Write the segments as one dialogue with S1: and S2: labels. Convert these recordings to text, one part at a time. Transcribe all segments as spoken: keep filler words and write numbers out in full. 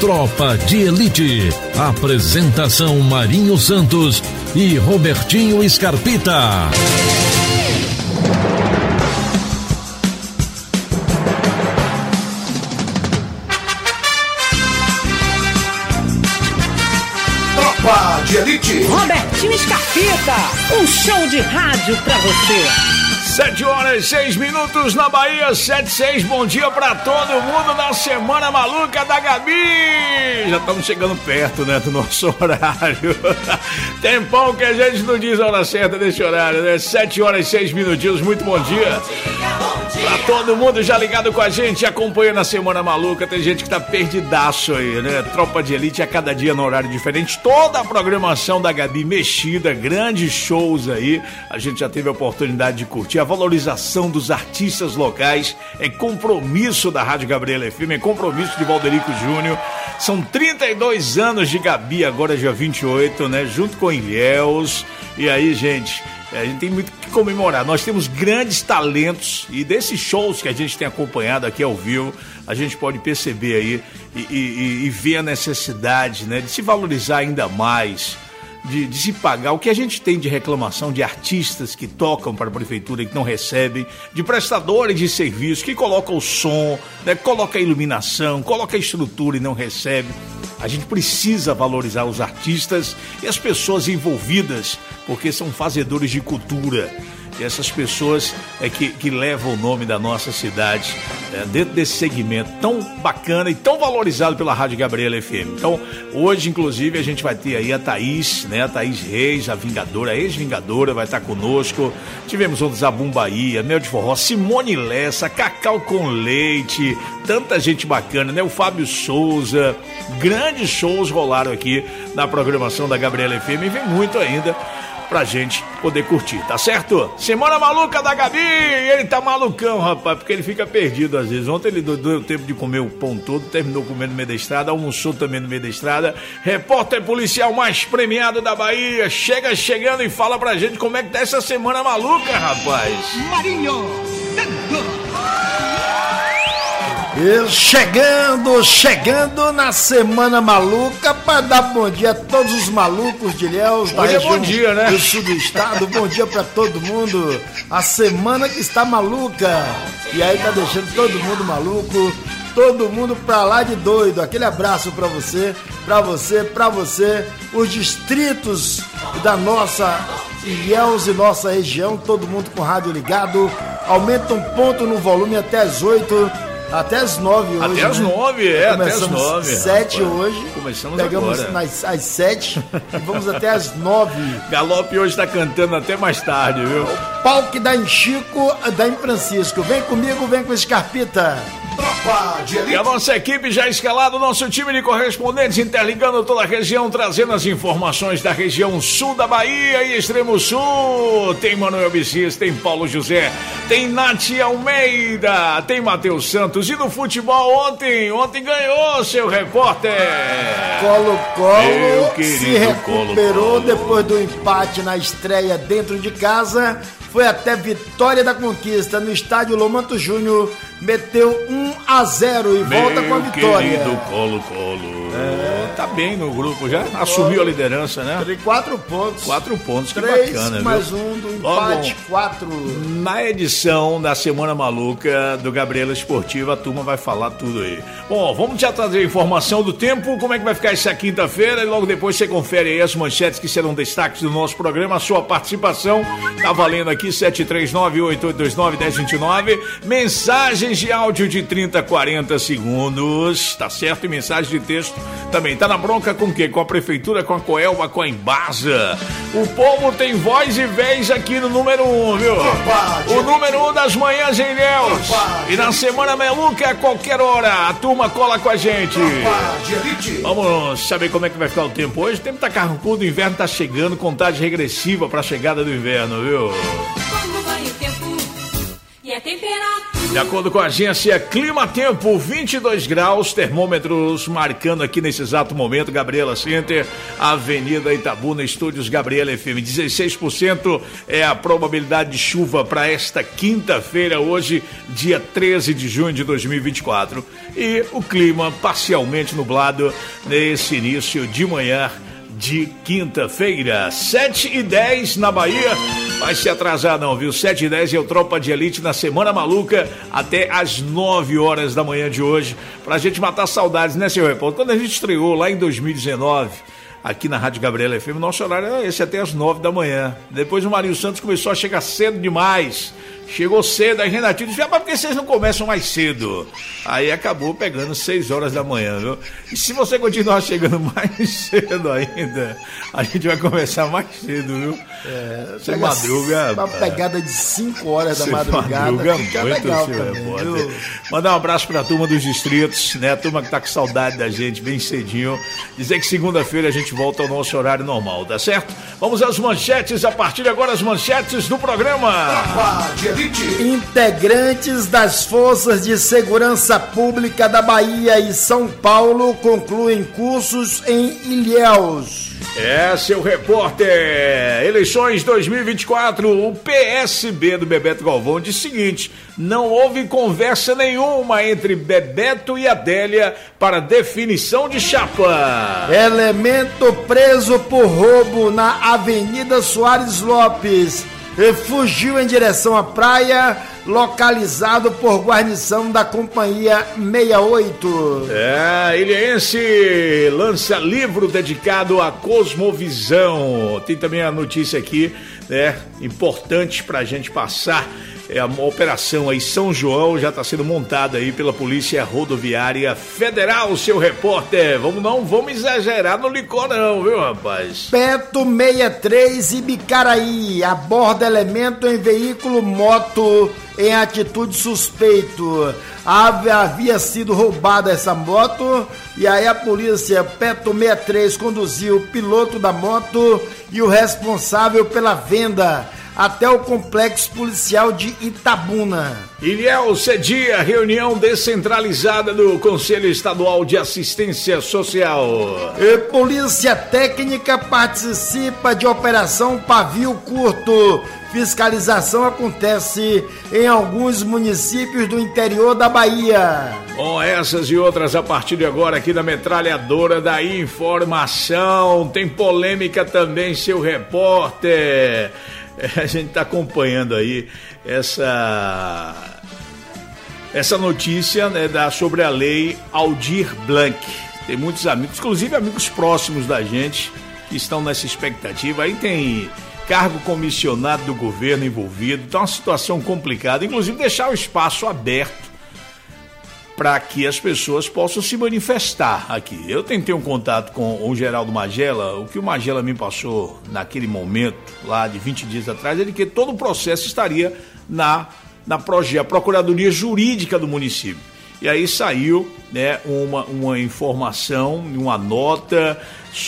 S1: Tropa de Elite. Apresentação Marinho Santos e Robertinho Scarpita.
S2: Tropa de Elite.
S3: Robertinho Scarpita, um show de rádio pra você.
S4: Sete horas e seis minutos na Bahia, sete e seis, bom dia pra todo mundo na Semana Maluca da Gabi. Já estamos chegando perto, né, do nosso horário. Tempão que a gente não diz a hora certa desse horário, né? Sete horas e seis minutinhos, muito bom dia. Pra todo mundo já ligado com a gente, acompanhando a Semana Maluca. Tem gente que tá perdidaço aí, né? Tropa de Elite a cada dia no horário diferente. Toda a programação da Gabi mexida, grandes shows aí. A gente já teve a oportunidade de curtir. A valorização dos artistas locais é compromisso da Rádio Gabriela F M, é compromisso de Valderico Júnior. São trinta e dois anos de Gabi, agora dia vinte e oito, né? Junto com Ilhéus. E aí, gente, a gente tem muito o que comemorar. Nós temos grandes talentos e desses shows que a gente tem acompanhado aqui ao vivo, a gente pode perceber aí e, e, e ver a necessidade, né, de se valorizar ainda mais. De, de se pagar o que a gente tem de reclamação de artistas que tocam para a prefeitura e que não recebem, de prestadores de serviço que colocam o som, né, coloca a iluminação, coloca a estrutura e não recebe. A gente precisa valorizar os artistas e as pessoas envolvidas, porque são fazedores de cultura. E essas pessoas é que, que levam o nome da nossa cidade é, dentro desse segmento tão bacana e tão valorizado pela Rádio Gabriela F M. Então, hoje, inclusive, a gente vai ter aí a Thaís, né? A Thaís Reis, a Vingadora, a ex-Vingadora, vai estar conosco. Tivemos outros Zabum Bahia, Mel de Forró, Simone Lessa, Cacau com Leite, tanta gente bacana, né? O Fábio Souza, grandes shows rolaram aqui na programação da Gabriela F M e vem muito ainda pra gente poder curtir, tá certo? Semana Maluca da Gabi, ele tá malucão, rapaz, porque ele fica perdido às vezes. Ontem ele deu tempo de comer o pão todo, terminou comendo no meio da estrada, almoçou também no meio da estrada. Repórter policial mais premiado da Bahia, chega chegando e fala pra gente como é que tá essa Semana Maluca, rapaz.
S2: Marinho Santos.
S5: Chegando, chegando na Semana Maluca para dar bom dia a todos os malucos de Ilhéus da
S4: Hoje é
S5: região
S4: bom dia, né?
S5: do sul do estado. Bom dia para todo mundo. A semana que está maluca. E aí tá deixando todo mundo maluco, todo mundo pra lá de doido. Aquele abraço para você, para você, para você, os distritos da nossa Ilhéus e nossa região, todo mundo com rádio ligado. Aumenta um ponto no volume até as oito. Até as nove hoje.
S4: Até as
S5: né?
S4: nove, é,
S5: Começamos
S4: até as nove.
S5: Sete hoje.
S4: Começamos
S5: Pegamos
S4: agora.
S5: Nas, às sete e vamos até as nove.
S4: Galope hoje tá cantando até mais tarde, viu?
S5: Pau que dá em Chico, dá em Francisco. Vem comigo, vem com Scarpita.
S2: Tropa de Elite.
S4: E a nossa equipe já escalada, o nosso time de correspondentes interligando toda a região, trazendo as informações da região sul da Bahia e extremo sul. Tem Manuel Bicis, tem Paulo José, tem Nath Almeida, tem Matheus Santos. E no futebol ontem, ontem ganhou, seu repórter.
S5: Colo-Colo se recuperou
S4: Colo-Colo.
S5: depois do empate na estreia dentro de casa. Foi até Vitória da Conquista no estádio Lomanto Júnior, meteu um a zero e
S4: Meu
S5: volta com a vitória.
S4: querido Colo-Colo. É, tá bem no grupo já, assumiu a liderança, né?
S5: Tem quatro pontos.
S4: Quatro pontos, que
S5: Três
S4: bacana,
S5: mais
S4: viu?
S5: um do
S4: Logo,
S5: empate, quatro.
S4: na edição da Semana Maluca do Gabriela Esportiva, a turma vai falar tudo aí. Bom, vamos já trazer a informação do tempo, como é que vai ficar essa quinta-feira, e logo depois você confere aí as manchetes que serão destaques do nosso programa. A sua participação tá valendo aqui, sete três nove, oito oito dois nove, um zero dois nove. Mensagens de áudio de trinta, quarenta segundos, tá certo? E mensagem de texto também. Tá na bronca com o quê? Com a prefeitura, com a Coelba, com a Embasa. O povo tem voz e vez aqui no número um, viu? O número um das manhãs em Ilhéus. E na Semana Maluca, a qualquer hora, a turma cola com a gente. Vamos saber como é que vai ficar o tempo hoje. O tempo tá carrancudo, o inverno tá chegando, contagem regressiva pra chegada do inverno, viu?
S6: Como vai o tempo e a temperatura?
S4: De acordo com a agência Clima Tempo, vinte e dois graus, termômetros marcando aqui nesse exato momento, Gabriela Center, Avenida Itabuna, Estúdios Gabriela F M. dezesseis por cento é a probabilidade de chuva para esta quinta-feira, hoje, dia treze de junho de dois mil e vinte e quatro. E o clima parcialmente nublado nesse início de manhã de quinta-feira, sete e dez na Bahia. Vai se atrasar não, viu? sete e dez é o Tropa de Elite na Semana Maluca até às nove horas da manhã de hoje, pra gente matar saudades, né, seu repórter? Quando a gente estreou lá em dois mil e dezenove, aqui na Rádio Gabriela F M, nosso horário era esse até às nove da manhã. Depois o Marinho Santos começou a chegar cedo demais. Chegou cedo, aí Renatinho disse, ah, mas por que vocês não começam mais cedo? Aí acabou pegando seis horas da manhã, viu? E se você continuar chegando mais cedo ainda, a gente vai começar mais cedo, viu?
S5: É,
S4: você madruga...
S5: Uma pegada de cinco horas da madrugada.
S4: Madruga
S5: fica
S4: muito,
S5: legal
S4: senhor,
S5: também, viu?
S4: Mandar um abraço pra turma dos distritos, né? A turma que tá com saudade da gente, bem cedinho. Dizer que segunda-feira a gente volta ao nosso horário normal, tá certo? Vamos às manchetes, a partir de agora as manchetes do programa.
S2: Tropa de Elite.
S5: Integrantes das Forças de Segurança Pública da Bahia e São Paulo concluem cursos em Ilhéus.
S4: É, seu repórter, eleições dois mil e vinte e quatro, o P S B do Bebeto Galvão diz o seguinte, não houve conversa nenhuma entre Bebeto e Adélia para definição de chapa.
S5: Elemento preso por roubo na Avenida Soares Lopes fugiu em direção à praia, localizado por guarnição da Companhia sessenta e oito.
S4: É, Ilhéense lança livro dedicado à cosmovisão. Tem também a notícia aqui, né, importante pra gente passar. É uma operação aí, São João, já está sendo montada aí pela Polícia Rodoviária Federal, seu repórter. Vamos não, vamos exagerar no licor não, viu, rapaz?
S5: Beto sessenta e três e Bicaraí, aborda elemento em veículo moto em atitude suspeito. Havia sido roubada essa moto e aí a polícia Beto sessenta e três conduziu o piloto da moto e o responsável pela venda até o complexo policial de Itabuna.
S4: Ilhéus cedia reunião descentralizada do Conselho Estadual de Assistência Social.
S5: E Polícia Técnica participa de Operação Pavio Curto. Fiscalização acontece em alguns municípios do interior da Bahia.
S4: Com essas e outras a partir de agora aqui na Metralhadora da Informação. Tem polêmica também, seu repórter. A gente está acompanhando aí essa, essa notícia, né, da, sobre a lei Aldir Blanc. Tem muitos amigos, inclusive amigos próximos da gente, que estão nessa expectativa. Aí tem cargo comissionado do governo envolvido, tá uma situação complicada. Inclusive deixar o espaço aberto para que as pessoas possam se manifestar aqui. Eu tentei um contato com o Geraldo Magela, o que o Magela me passou naquele momento, lá de vinte dias atrás, é de que todo o processo estaria na, na proje- Procuradoria Jurídica do município. E aí saiu, né, uma, uma informação, uma nota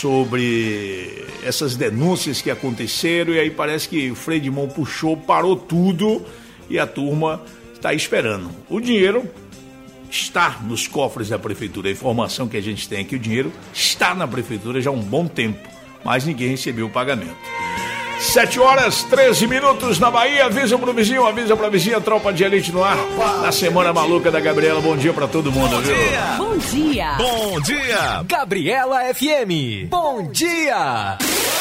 S4: sobre essas denúncias que aconteceram, e aí parece que o freio de mão puxou, parou tudo, e a turma está aí esperando. O dinheiro está nos cofres da prefeitura. A informação que a gente tem é que o dinheiro está na prefeitura já há um bom tempo, mas ninguém recebeu o pagamento. sete horas, treze minutos na Bahia. Avisa pro vizinho, avisa pra vizinha, Tropa de Elite no ar. Na Semana Maluca da Gabriela. Bom dia pra todo mundo,
S6: Bom
S4: viu?
S6: dia.
S3: Bom dia.
S6: Bom dia. Gabriela F M. Bom dia.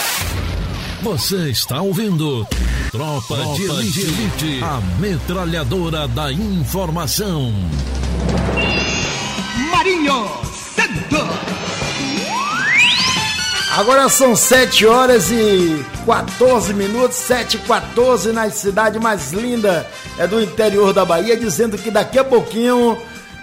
S1: Você está ouvindo Tropa, Tropa de Elite, de Elite, a metralhadora da informação.
S2: Marinho Santos.
S5: Agora são sete horas e quatorze minutos, sete e quatorze na cidade mais linda é do interior da Bahia, dizendo que daqui a pouquinho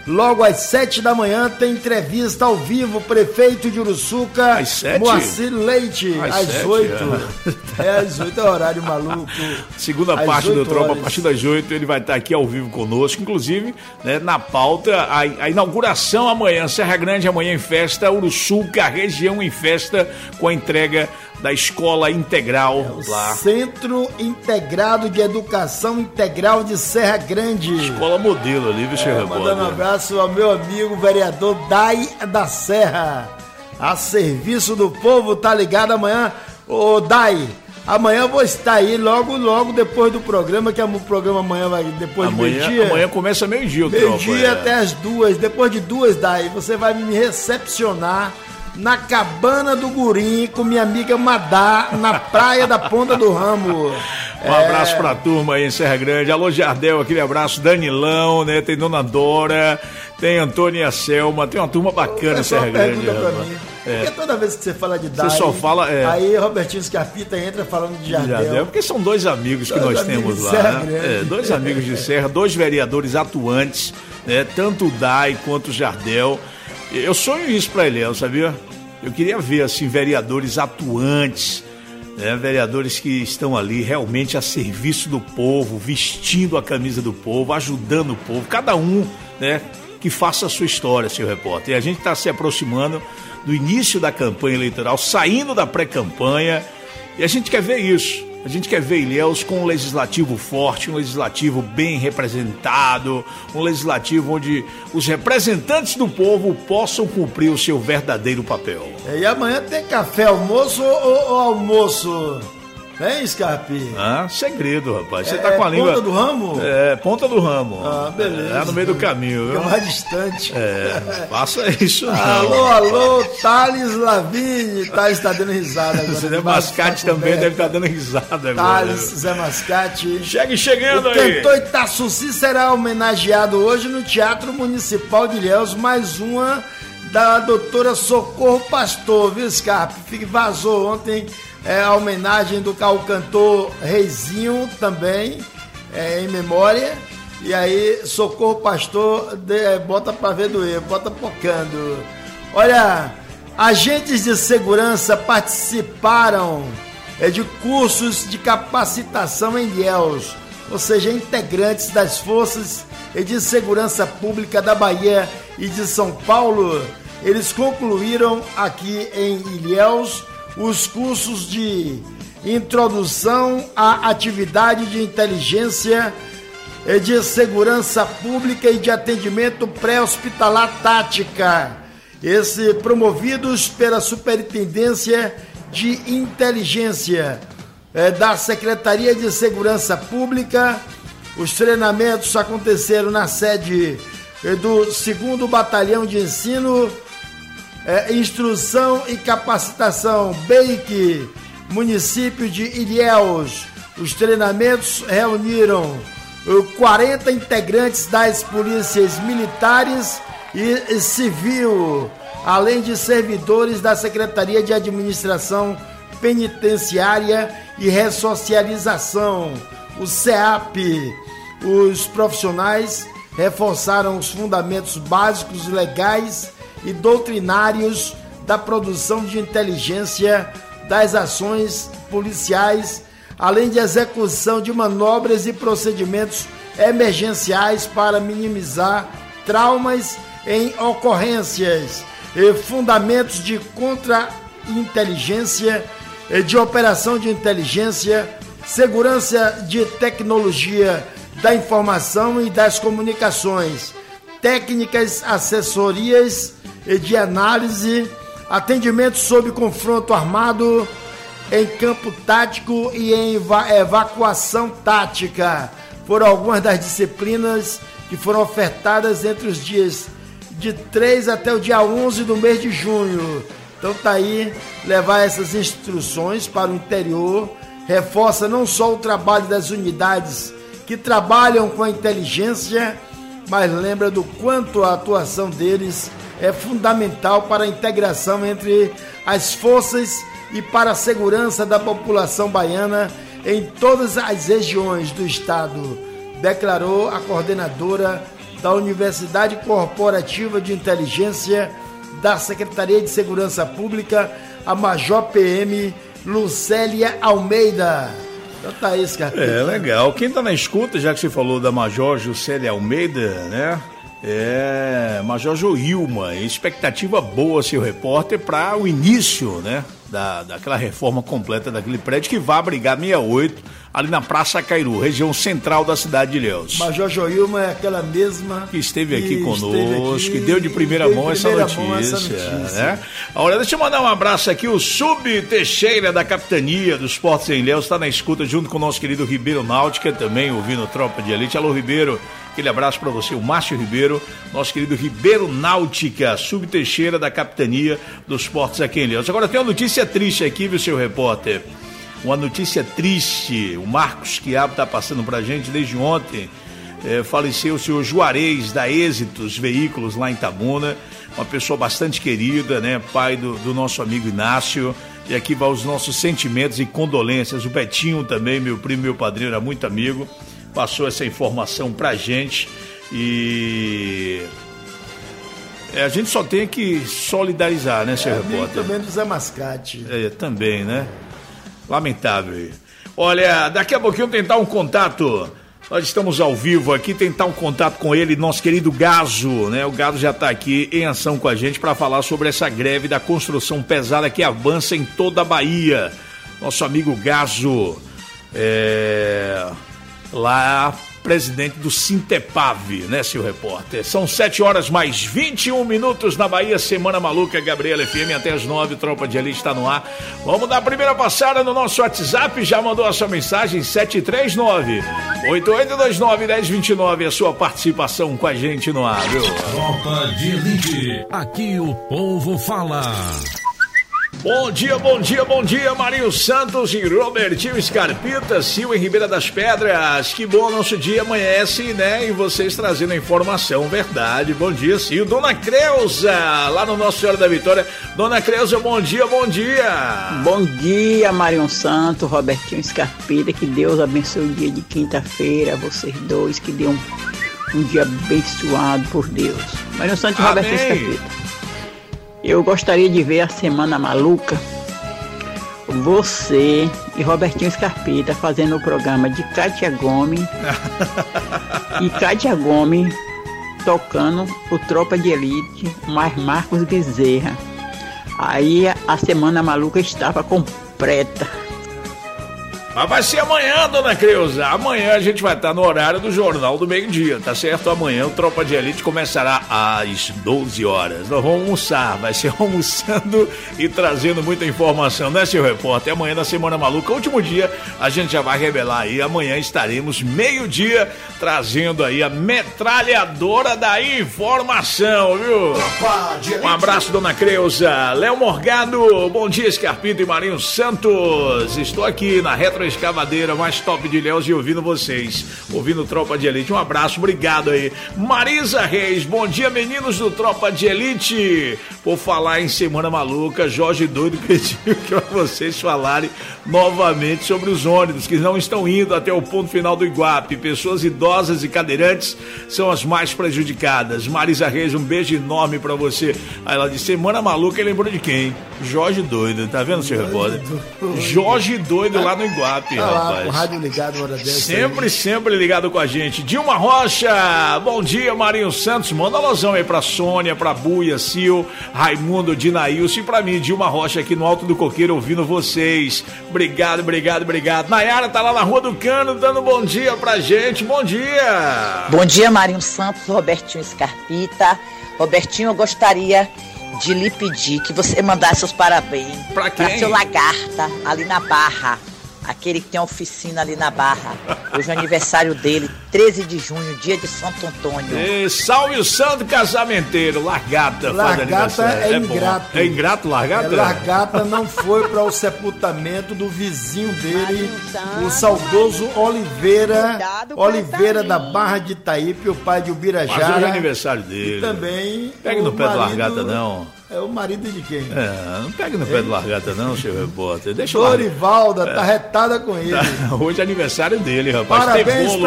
S5: Logo às sete da manhã tem entrevista ao vivo, prefeito de Uruçuca,
S4: às sete?
S5: Moacir Leite,
S4: às,
S5: às oito. É. é, às oito é horário maluco.
S4: Segunda às parte do Tropa, a partir das oito, ele vai estar aqui ao vivo conosco, inclusive, né, na pauta, a, a inauguração amanhã, Serra Grande amanhã em festa, Uruçuca, região em festa, com a entrega da Escola Integral
S5: é
S4: lá.
S5: Centro Integrado de Educação Integral de Serra Grande.
S4: Escola modelo ali, viu, senhor?
S5: É, mandando um abraço ao meu amigo vereador Dai da Serra. A serviço do povo, tá ligado amanhã? Ô Dai, amanhã eu vou estar aí logo, logo depois do programa, que o programa amanhã vai depois
S4: amanhã,
S5: de meio-dia.
S4: Amanhã começa meio-dia o
S5: Meio-dia até as duas. Depois de duas, Dai, você vai me recepcionar na Cabana do Gurim com minha amiga Madá, na praia da Ponta do Ramo.
S4: Um é... abraço pra turma aí em Serra Grande. Alô, Jardel, aquele abraço. Danilão, né? Tem Dona Dora, tem Antônia Selma, tem uma turma bacana em Serra Grande.
S5: Pra mim, é. Porque toda vez que você fala de Dai,
S4: você só fala, é...
S5: aí Robertinho Scarpita entra falando de Jardel. Jardel,
S4: porque são dois amigos que dois nós amigos temos lá, né? É, dois amigos de Serra, dois vereadores atuantes, né? Tanto o Dai quanto o Jardel. Eu sonho isso pra Eliel, sabia? Eu queria ver, assim, vereadores atuantes, né? Vereadores que estão ali realmente a serviço do povo, vestindo a camisa do povo, ajudando o povo, cada um, né, que faça a sua história, senhor repórter. E a gente está se aproximando do início da campanha eleitoral, saindo da pré-campanha, e a gente quer ver isso. A gente quer ver Ilhéus com um legislativo forte, um legislativo bem representado, um legislativo onde os representantes do povo possam cumprir o seu verdadeiro papel.
S5: E amanhã tem café, almoço ou, ou almoço? Vem, Scarpe?
S4: Ah, segredo, rapaz. Você
S5: é,
S4: tá com a língua...
S5: Ponta do ramo?
S4: É, ponta do ramo.
S5: Ah, beleza.
S4: É no meio do caminho, viu?
S5: Fica mais distante.
S4: É, faça isso não.
S5: Alô, alô, Thales Lavigne. Thales tá dando risada agora.
S4: Zé Mascate também deve estar tá dando risada agora.
S5: Thales, Zé Mascate.
S4: Chegue chegando
S5: o
S4: aí.
S5: O cantor Itassuci será homenageado hoje no Teatro Municipal de Ilhéus, mais uma da doutora Socorro Pastor, viu, Scarpe? Vazou ontem é, a homenagem do ao cantor Reizinho também, é, em memória. E aí, Socorro Pastor, de, bota pra ver doer, bota pocando. Olha, agentes de segurança participaram é, de cursos de capacitação em Ilhéus, ou seja, integrantes das forças de segurança pública da Bahia e de São Paulo. Eles concluíram aqui em Ilhéus os cursos de introdução à atividade de inteligência, de segurança pública e de atendimento pré-hospitalar tática, esse promovidos pela Superintendência de Inteligência é, da Secretaria de Segurança Pública. Os treinamentos aconteceram na sede do segundo Batalhão de Ensino, é, Instrução e Capacitação B I C, município de Ilhéus. Os treinamentos reuniram quarenta integrantes das polícias militares e civil, além de servidores da Secretaria de Administração Penitenciária e Ressocialização, o C E A P. Os profissionais reforçaram os fundamentos básicos legais e doutrinários da produção de inteligência das ações policiais, além de execução de manobras e procedimentos emergenciais para minimizar traumas em ocorrências, e fundamentos de contra-inteligência, de operação de inteligência, segurança de tecnologia da informação e das comunicações, técnicas, assessorias de análise, atendimento sob confronto armado, em campo tático e em eva- evacuação tática. Foram algumas das disciplinas que foram ofertadas entre os dias de três até o dia onze do mês de junho. Então tá aí, levar essas instruções para o interior, reforça não só o trabalho das unidades que trabalham com a inteligência, mas lembra do quanto a atuação deles é fundamental para a integração entre as forças e para a segurança da população baiana em todas as regiões do estado, declarou a coordenadora da Universidade Corporativa de Inteligência da Secretaria de Segurança Pública, a Major P M Lucélia Almeida. Então tá isso, cara.
S4: É, legal. Quem tá na escuta, já que você falou da Major Lucélia Almeida, né? É, Major Joilma, expectativa boa, seu repórter, para o início, né, da, daquela reforma completa daquele prédio que vai abrigar sessenta e oito, ali na Praça Cairu, região central da cidade de Ilhéus.
S5: Major Joilma é aquela mesma
S4: que esteve aqui que conosco, esteve aqui, que deu de primeira, deu mão, de primeira essa mão essa notícia. Né? Olha, deixa eu mandar um abraço aqui, o Sub Teixeira da Capitania dos Portos em Ilhéus está na escuta junto com o nosso querido Ribeiro Náutica, também ouvindo Tropa de Elite. Alô, Ribeiro. Aquele abraço para você, o Márcio Ribeiro, nosso querido Ribeiro Náutica, Subteixeira da Capitania dos Portos aqui em Ilhéus. Agora tem uma notícia triste aqui, viu, seu repórter? Uma notícia triste. O Marcos Quiabo está passando para a gente desde ontem. É, faleceu o senhor Juarez da Êxitos Veículos lá em Itabuna, uma pessoa bastante querida, né? Pai do, do nosso amigo Inácio. E aqui vai os nossos sentimentos e condolências. O Betinho também, meu primo, meu padrinho, era muito amigo. Passou essa informação pra gente e é, a gente só tem que solidarizar, né, seu é, repórter?
S5: Também do Zé Mascate.
S4: É, também, né? Lamentável. Olha, daqui a pouquinho tentar um contato, nós estamos ao vivo aqui, tentar um contato com ele, nosso querido Gazo, né? O Gazo já está aqui em ação com a gente para falar sobre essa greve da construção pesada que avança em toda a Bahia. Nosso amigo Gazo, é... lá, presidente do Sintepave, né, seu repórter? São sete horas mais vinte e um minutos na Bahia, Semana Maluca, Gabriela F M, até as nove, Tropa de Elite está no ar. Vamos dar a primeira passada no nosso WhatsApp, já mandou a sua mensagem, sete três nove, oito oito dois nove, um zero dois nove, a sua participação com a gente no ar, viu?
S1: Tropa de Elite, aqui o povo fala.
S4: Bom dia, bom dia, bom dia, Marinho Santos e Robertinho Scarpita, Sil em Ribeira das Pedras. Que bom nosso dia amanhece, né? E vocês trazendo a informação, verdade. Bom dia, Sil. Dona Creuza, lá no Nossa Senhora da Vitória. Dona Creuza, bom dia, bom dia.
S7: Bom dia, Marinho Santos, Robertinho Scarpita. Que Deus abençoe o dia de quinta-feira, vocês dois. Que dê um, um dia abençoado por Deus. Marinho Santos e Robertinho Scarpita. Eu gostaria de ver a Semana Maluca, você e Robertinho Scarpita fazendo o programa de Kátia Gomes e Kátia Gomes tocando o Tropa de Elite, mais Marcos Bezerra. Aí a Semana Maluca estava completa.
S4: Mas vai ser amanhã, Dona Creuza. Amanhã a gente vai estar no horário do Jornal do Meio-Dia, tá certo? Amanhã o Tropa de Elite começará às doze horas. Nós vamos almoçar, vai ser almoçando e trazendo muita informação, né, seu repórter? Amanhã na Semana Maluca, último dia, a gente já vai revelar aí. Amanhã estaremos meio-dia trazendo aí a metralhadora da informação, viu? Um abraço, Dona Creuza. Léo Morgado, bom dia, Scarpita e Marinho Santos. Estou aqui na Retro Escavadeira mais top de Ilhéus e ouvindo vocês, ouvindo Tropa de Elite. Um abraço, obrigado aí. Marisa Reis, bom dia, meninos do Tropa de Elite. Por falar em Semana Maluca, Jorge Doido pediu para vocês falarem novamente sobre os ônibus que não estão indo até o ponto final do Iguape. Pessoas idosas e cadeirantes são as mais prejudicadas. Marisa Reis, um beijo enorme para você. Aí ela disse, Semana Maluca, ele lembrou de quem? Jorge Doido, tá vendo, seu repórter? Jorge Doido lá no Iguape,
S5: tá
S4: rapaz.
S5: Lá, com o rádio ligado, hora dessa.
S4: Sempre,
S5: aí.
S4: sempre ligado com a gente. Dilma Rocha, bom dia, Marinho Santos. Manda um alusão aí pra Sônia, pra Buia, Sil, Raimundo, Dinaílson e pra mim, Dilma Rocha, aqui no Alto do Coqueiro, ouvindo vocês. Obrigado, obrigado, obrigado. Nayara tá lá na Rua do Cano, dando bom dia pra gente. Bom dia.
S8: Bom dia, Marinho Santos, Robertinho Scarpita. Robertinho, eu gostaria de lhe pedir que você mandasse os parabéns
S4: pra quem?
S8: Pra seu Lagarta, ali na Barra. Aquele que tem a oficina ali na Barra. Hoje é o aniversário dele, treze de junho, dia de Santo Antônio.
S4: E salve o santo casamenteiro, Largata.
S5: Largata é, é ingrato.
S4: É ingrato, Largata?
S5: É, Largata não foi para o sepultamento do vizinho dele, o saudoso Oliveira, Oliveira da Barra de Itaípe, o pai de Ubirajara.
S4: Mas hoje é aniversário dele.
S5: E também...
S4: Pega no pé do Largata, não.
S5: É o marido de quem?
S4: É, não pega no pé do Largata não, seu repórter. Deixa
S5: Dorivalda,
S4: é.
S5: tá retada com ele.
S4: Tá, hoje é aniversário dele, rapaz.
S5: Parabéns pra você,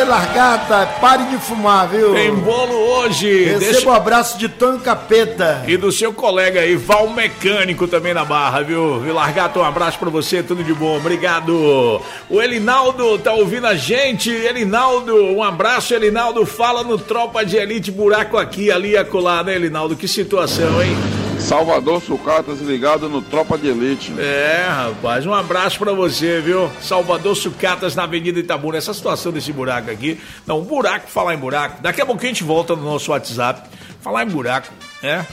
S5: André Largata, pare de fumar, viu?
S4: Tem bolo hoje.
S5: Receba
S4: Deixa...
S5: o abraço de Tony Capeta.
S4: E do seu colega aí, Val Mecânico, também na Barra, viu? Viu, Largata, um abraço pra você, tudo de bom, obrigado. O Elinaldo tá ouvindo a gente. Elinaldo, um abraço, Elinaldo. Fala no Tropa de Elite, buraco aqui, ali e acolá, né, Elinaldo? Que situação, hein?
S9: Salvador Sucatas ligado no Tropa de Elite.
S4: É, rapaz, um abraço pra você, viu? Salvador Sucatas na Avenida Itabuna. Essa situação desse buraco aqui, não, um buraco, falar em buraco, daqui a pouquinho a gente volta no nosso WhatsApp, falar em buraco, né?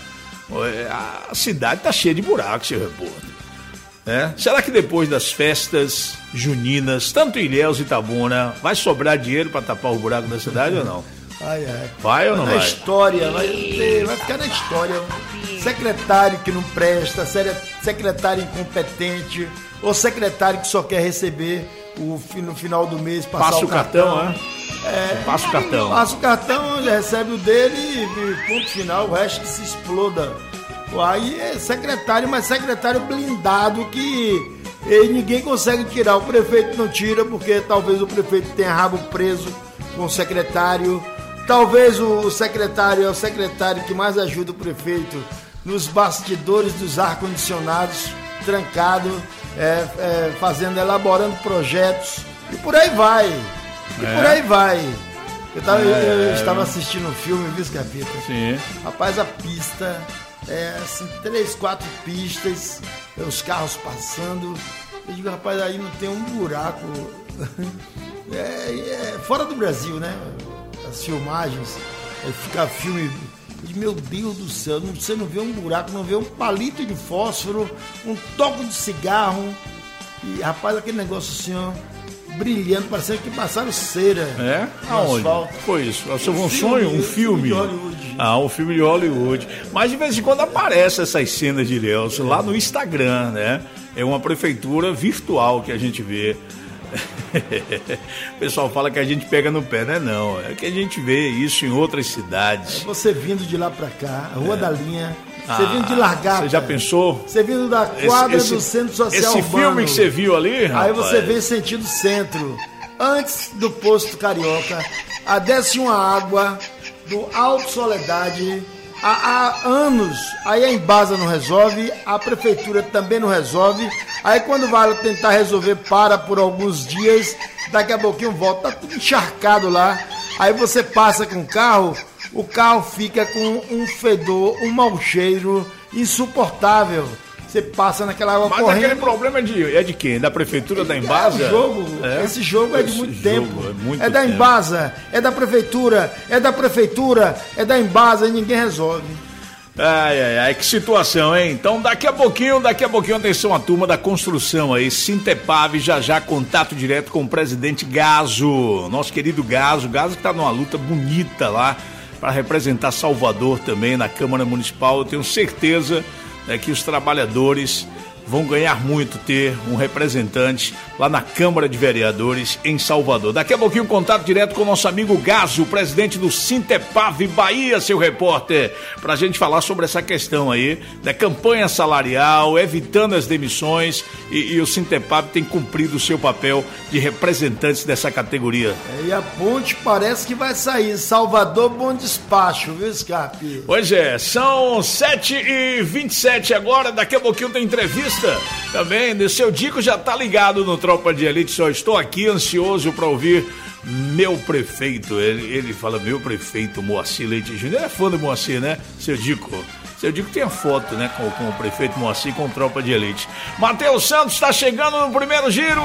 S4: A cidade tá cheia de buracos, seu repórter. É? Será que depois das festas juninas, tanto em Ilhéus e Itabuna, vai sobrar dinheiro pra tapar o buraco da cidade ou não?
S5: Ai, ai.
S4: Vai ou não
S5: na
S4: vai?
S5: Na história, vai, ter, vai ficar na história. Secretário que não presta, secretário incompetente, ou secretário que só quer receber o, no final do mês, passar
S4: passa
S5: o cartão.
S4: cartão é? É, passa o cartão.
S5: Passa o cartão, ele recebe o dele e ponto final, o resto que se exploda. Aí é secretário, mas secretário blindado que e ninguém consegue tirar. O prefeito não tira porque talvez o prefeito tenha rabo preso com o secretário. Talvez o secretário é o secretário que mais ajuda o prefeito nos bastidores dos ar-condicionados, trancado, é, é, fazendo, elaborando projetos, e por aí vai, e é. por aí vai. Eu, tava, é. eu, eu estava assistindo um filme, viu, Capita?
S4: Sim.
S5: Rapaz, a pista, é, assim, três, quatro pistas, os carros passando, eu digo, rapaz, aí não tem um buraco, é, é fora do Brasil, né? As filmagens, é, fica filme, meu Deus do céu, você não vê um buraco, não vê um palito de fósforo, um toco de cigarro, e rapaz, aquele negócio assim, ó, brilhando, parecendo que passaram cera.
S4: É? Aonde? Foi isso? Foi um, um sonho? Um filme?
S5: filme de Hollywood.
S4: Ah, um filme de Hollywood. Mas de vez em quando aparecem essas cenas de Ilhéus lá no Instagram, né? É uma prefeitura virtual que a gente vê. O pessoal fala que a gente pega no pé, né? Não, é que a gente vê isso em outras cidades.
S5: É você vindo de lá pra cá, a Rua é. da Linha, você
S4: ah,
S5: vindo de Largata.
S4: Você já pensou?
S5: Você vindo da quadra
S4: esse,
S5: do Centro Social
S4: esse
S5: Urbano.
S4: Filme que você viu ali, rapaz.
S5: Aí você vem sentido centro, antes do posto Carioca, a desce uma água do Alto Soledade. Há, há anos, aí a Embasa não resolve, a prefeitura também não resolve, aí quando vai tentar resolver, para por alguns dias, daqui a pouquinho volta, tá tudo encharcado lá, aí você passa com o carro, o carro fica com um fedor, um mau cheiro insuportável. Você passa naquela água
S4: Mas
S5: correndo.
S4: Mas aquele problema é de, é de quem? Da prefeitura, da Embasa?
S5: É, o jogo, é? Esse jogo é de muito esse tempo. É, muito é da tempo. Embasa, é da prefeitura, é da prefeitura, é da Embasa e ninguém resolve.
S4: Ai, ai, ai, que situação, hein? Então daqui a pouquinho, daqui a pouquinho, atenção à turma da construção aí, Sintepave, já já contato direto com o presidente Gaso, nosso querido Gaso, Gaso que tá numa luta bonita lá para representar Salvador também na Câmara Municipal. Eu tenho certeza é que os trabalhadores vão ganhar muito ter um representante lá na Câmara de Vereadores em Salvador. Daqui a pouquinho, contato direto com o nosso amigo Gaso, presidente do Sintepave Bahia, seu repórter, para a gente falar sobre essa questão aí da campanha salarial, evitando as demissões, e, e o Sintepave tem cumprido o seu papel de representantes dessa categoria.
S5: É, e a ponte parece que vai sair, Salvador, bom despacho, viu, Scarpe?
S4: Pois é, são sete e vinte e sete agora, daqui a pouquinho tem entrevista também, o seu Dico já tá ligado no Tropa de Elite, só estou aqui ansioso para ouvir meu prefeito, ele, ele fala meu prefeito Moacir Leite Júnior, é fã do Moacir, né, seu Dico? Seu Dico tem a foto, né, com, com o prefeito Moacir com Tropa de Elite. Matheus Santos está chegando no primeiro giro.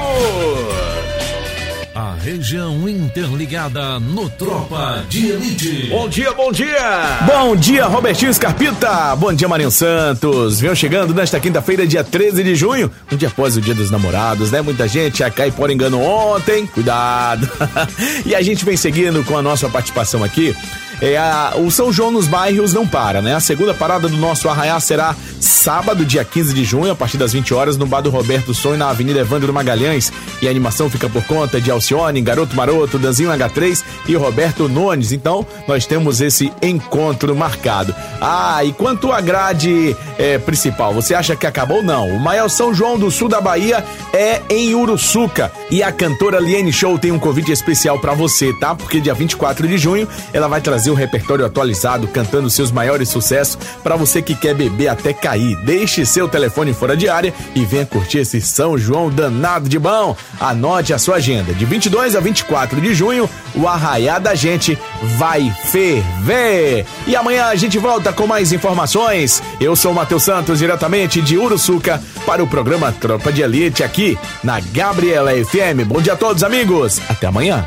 S1: A região interligada no Tropa de Elite.
S4: Bom dia, bom dia!
S10: Bom dia, Robertinho Scarpita! Bom dia, Marinho Santos! Venham chegando nesta quinta-feira, dia treze de junho, um dia após o Dia dos Namorados, né? Muita gente já cai por engano ontem, cuidado! E a gente vem seguindo com a nossa participação aqui. É a, o São João nos bairros não para, né? A segunda parada do nosso arraiá será sábado, dia quinze de junho, a partir das vinte horas, no Bar do Roberto Sonho, na Avenida Evandro Magalhães. E a animação fica por conta de Alcione, Garoto Maroto, Danzinho agá três e Roberto Nunes. Então, nós temos esse encontro marcado. Ah, e quanto à grade é, principal, você acha que acabou? Não. O maior São João do Sul da Bahia é em Uruçuca. E a cantora Liene Show tem um convite especial pra você, tá? Porque dia vinte e quatro de junho, ela vai trazer o repertório atualizado, cantando seus maiores sucessos pra você que quer beber até cair. Deixe seu telefone fora de área e venha curtir esse São João danado de bom. Anote a sua agenda. De vinte e dois a vinte e quatro de junho, o arraiá da gente vai ferver. E amanhã a gente volta com mais informações. Eu sou o Matheus Santos, diretamente de Uruçuca, para o programa Tropa de Elite, aqui na Gabriela F M. Bom dia a todos, amigos. Até amanhã.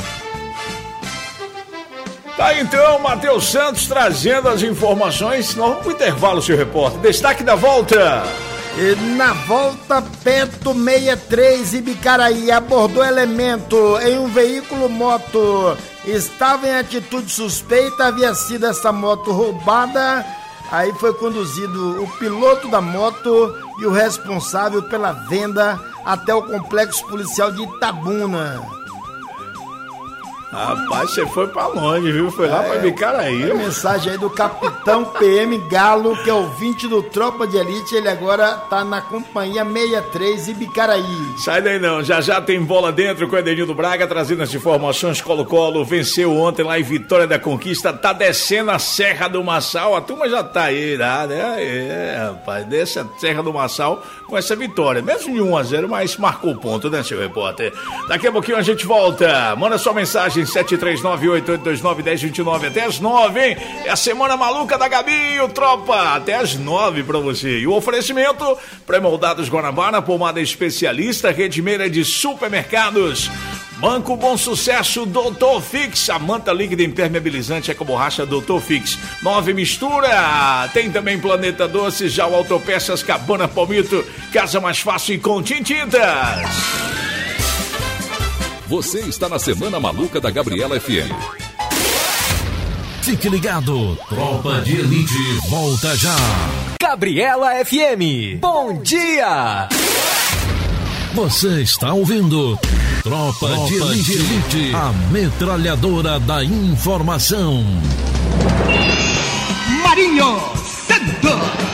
S4: Tá então, Matheus Santos trazendo as informações. Nós vamos pro intervalo, seu repórter. Destaque da volta.
S5: E na volta, Peto sessenta e três Ibicaraí abordou elemento em um veículo moto. Estava em atitude suspeita, havia sido essa moto roubada. Aí foi conduzido o piloto da moto e o responsável pela venda até o complexo policial de Itabuna.
S4: Rapaz, você foi pra longe, viu? Foi lá é, pra Ibicaraí.
S5: A mensagem aí do capitão P M Galo, que é ouvinte do Tropa de Elite. Ele agora tá na companhia sessenta e três Ibicaraí.
S4: Sai daí não, já já tem bola dentro com o Edenildo Braga, trazendo as informações. Colo-Colo venceu ontem lá em Vitória da Conquista, tá descendo a Serra do Massal. A turma já tá aí, né? É, rapaz, desce a Serra do Massal com essa vitória. Mesmo de um a zero, mas marcou ponto, né, seu repórter? Daqui a pouquinho a gente volta. Manda sua mensagem sete três nove oito oito dois nove um zero dois nove até as nove, hein? É a semana maluca da Gabi, o Tropa, até as nove pra você. E o oferecimento, pré-moldados Guanabara, pomada especialista, Redmeira de supermercados, Banco Bom Sucesso, Doutor Fix, a manta líquida impermeabilizante Eco Borracha Doutor Fix, Nove Mistura, tem também Planeta Doce, já o Autopeças Cabana Palmito, Casa Mais Fácil e Contim Tintas.
S1: Você está na Semana Maluca da Gabriela F M. Fique ligado, Tropa de Elite volta já.
S6: Gabriela F M, bom dia!
S1: Você está ouvindo Tropa, Tropa de, Elite, de Elite, a metralhadora da informação.
S2: Marinho Santos.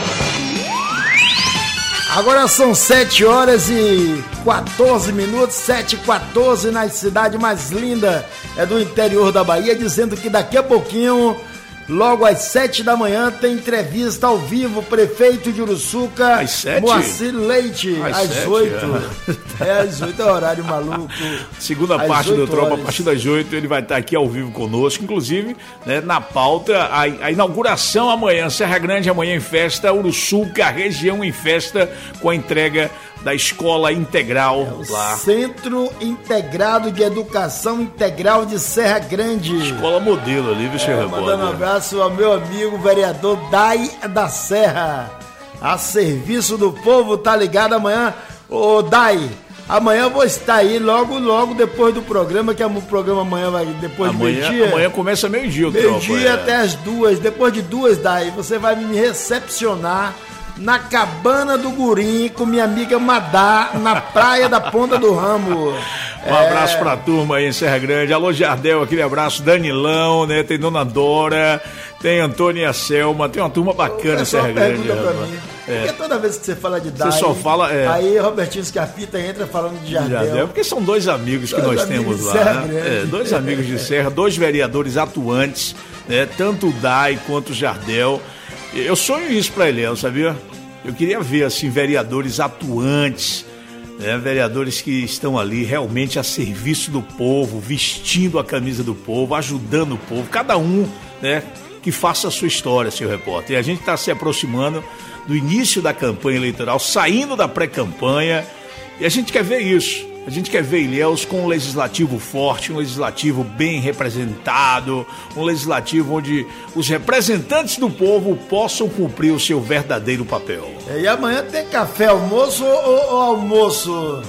S5: Agora são sete horas e quatorze minutos, sete e quatorze na cidade mais linda é do interior da Bahia, dizendo que daqui a pouquinho, logo às sete da manhã, tem entrevista ao vivo, prefeito de Uruçuca,
S4: às sete?
S5: Moacir Leite, às, às oito. É. é, às oito é horário maluco.
S4: Segunda às parte do Tropa, a partir das oito, ele vai estar aqui ao vivo conosco, inclusive, né, na pauta, a, a inauguração amanhã, Serra Grande amanhã em festa, Uruçuca, região em festa, com a entrega da Escola Integral
S5: é
S4: lá.
S5: Centro Integrado de Educação Integral de Serra Grande.
S4: Escola modelo ali, viu, senhor?
S5: É, mandando um abraço ao meu amigo vereador Dai da Serra. A serviço do povo, tá ligado amanhã? Ô Dai, amanhã eu vou estar aí logo, logo depois do programa, que o programa amanhã vai depois
S4: amanhã,
S5: de meio-dia.
S4: Amanhã começa meio-dia o
S5: Meio-dia
S4: é.
S5: até as duas. Depois de duas, Dai, você vai me recepcionar na Cabana do Gurim com minha amiga Madá, na praia da Ponta do Ramo.
S4: Um é... abraço pra turma aí em Serra Grande. Alô, Jardel, aquele abraço. Danilão, né? Tem Dona Dora, tem Antônia Selma, tem uma turma bacana em Serra Grande.
S5: Pra mim, é. Porque toda vez que você fala de Dai,
S4: você só fala, é...
S5: aí Robertinho Scarpita entra falando de Jardel. Jardel,
S4: porque são dois amigos que dois nós temos lá, né? É, dois amigos de Serra, dois vereadores atuantes, né? Tanto o Dai quanto o Jardel. Eu sonho isso pra Eliel, sabia? Eu queria ver, assim, vereadores atuantes, né? Vereadores que estão ali realmente a serviço do povo, vestindo a camisa do povo, ajudando o povo, cada um, né, que faça a sua história, seu repórter. E a gente está se aproximando do início da campanha eleitoral, saindo da pré-campanha, e a gente quer ver isso. A gente quer ver Ilhéus com um legislativo forte, um legislativo bem representado, um legislativo onde os representantes do povo possam cumprir o seu verdadeiro papel.
S5: E amanhã tem café, almoço ou, ou almoço?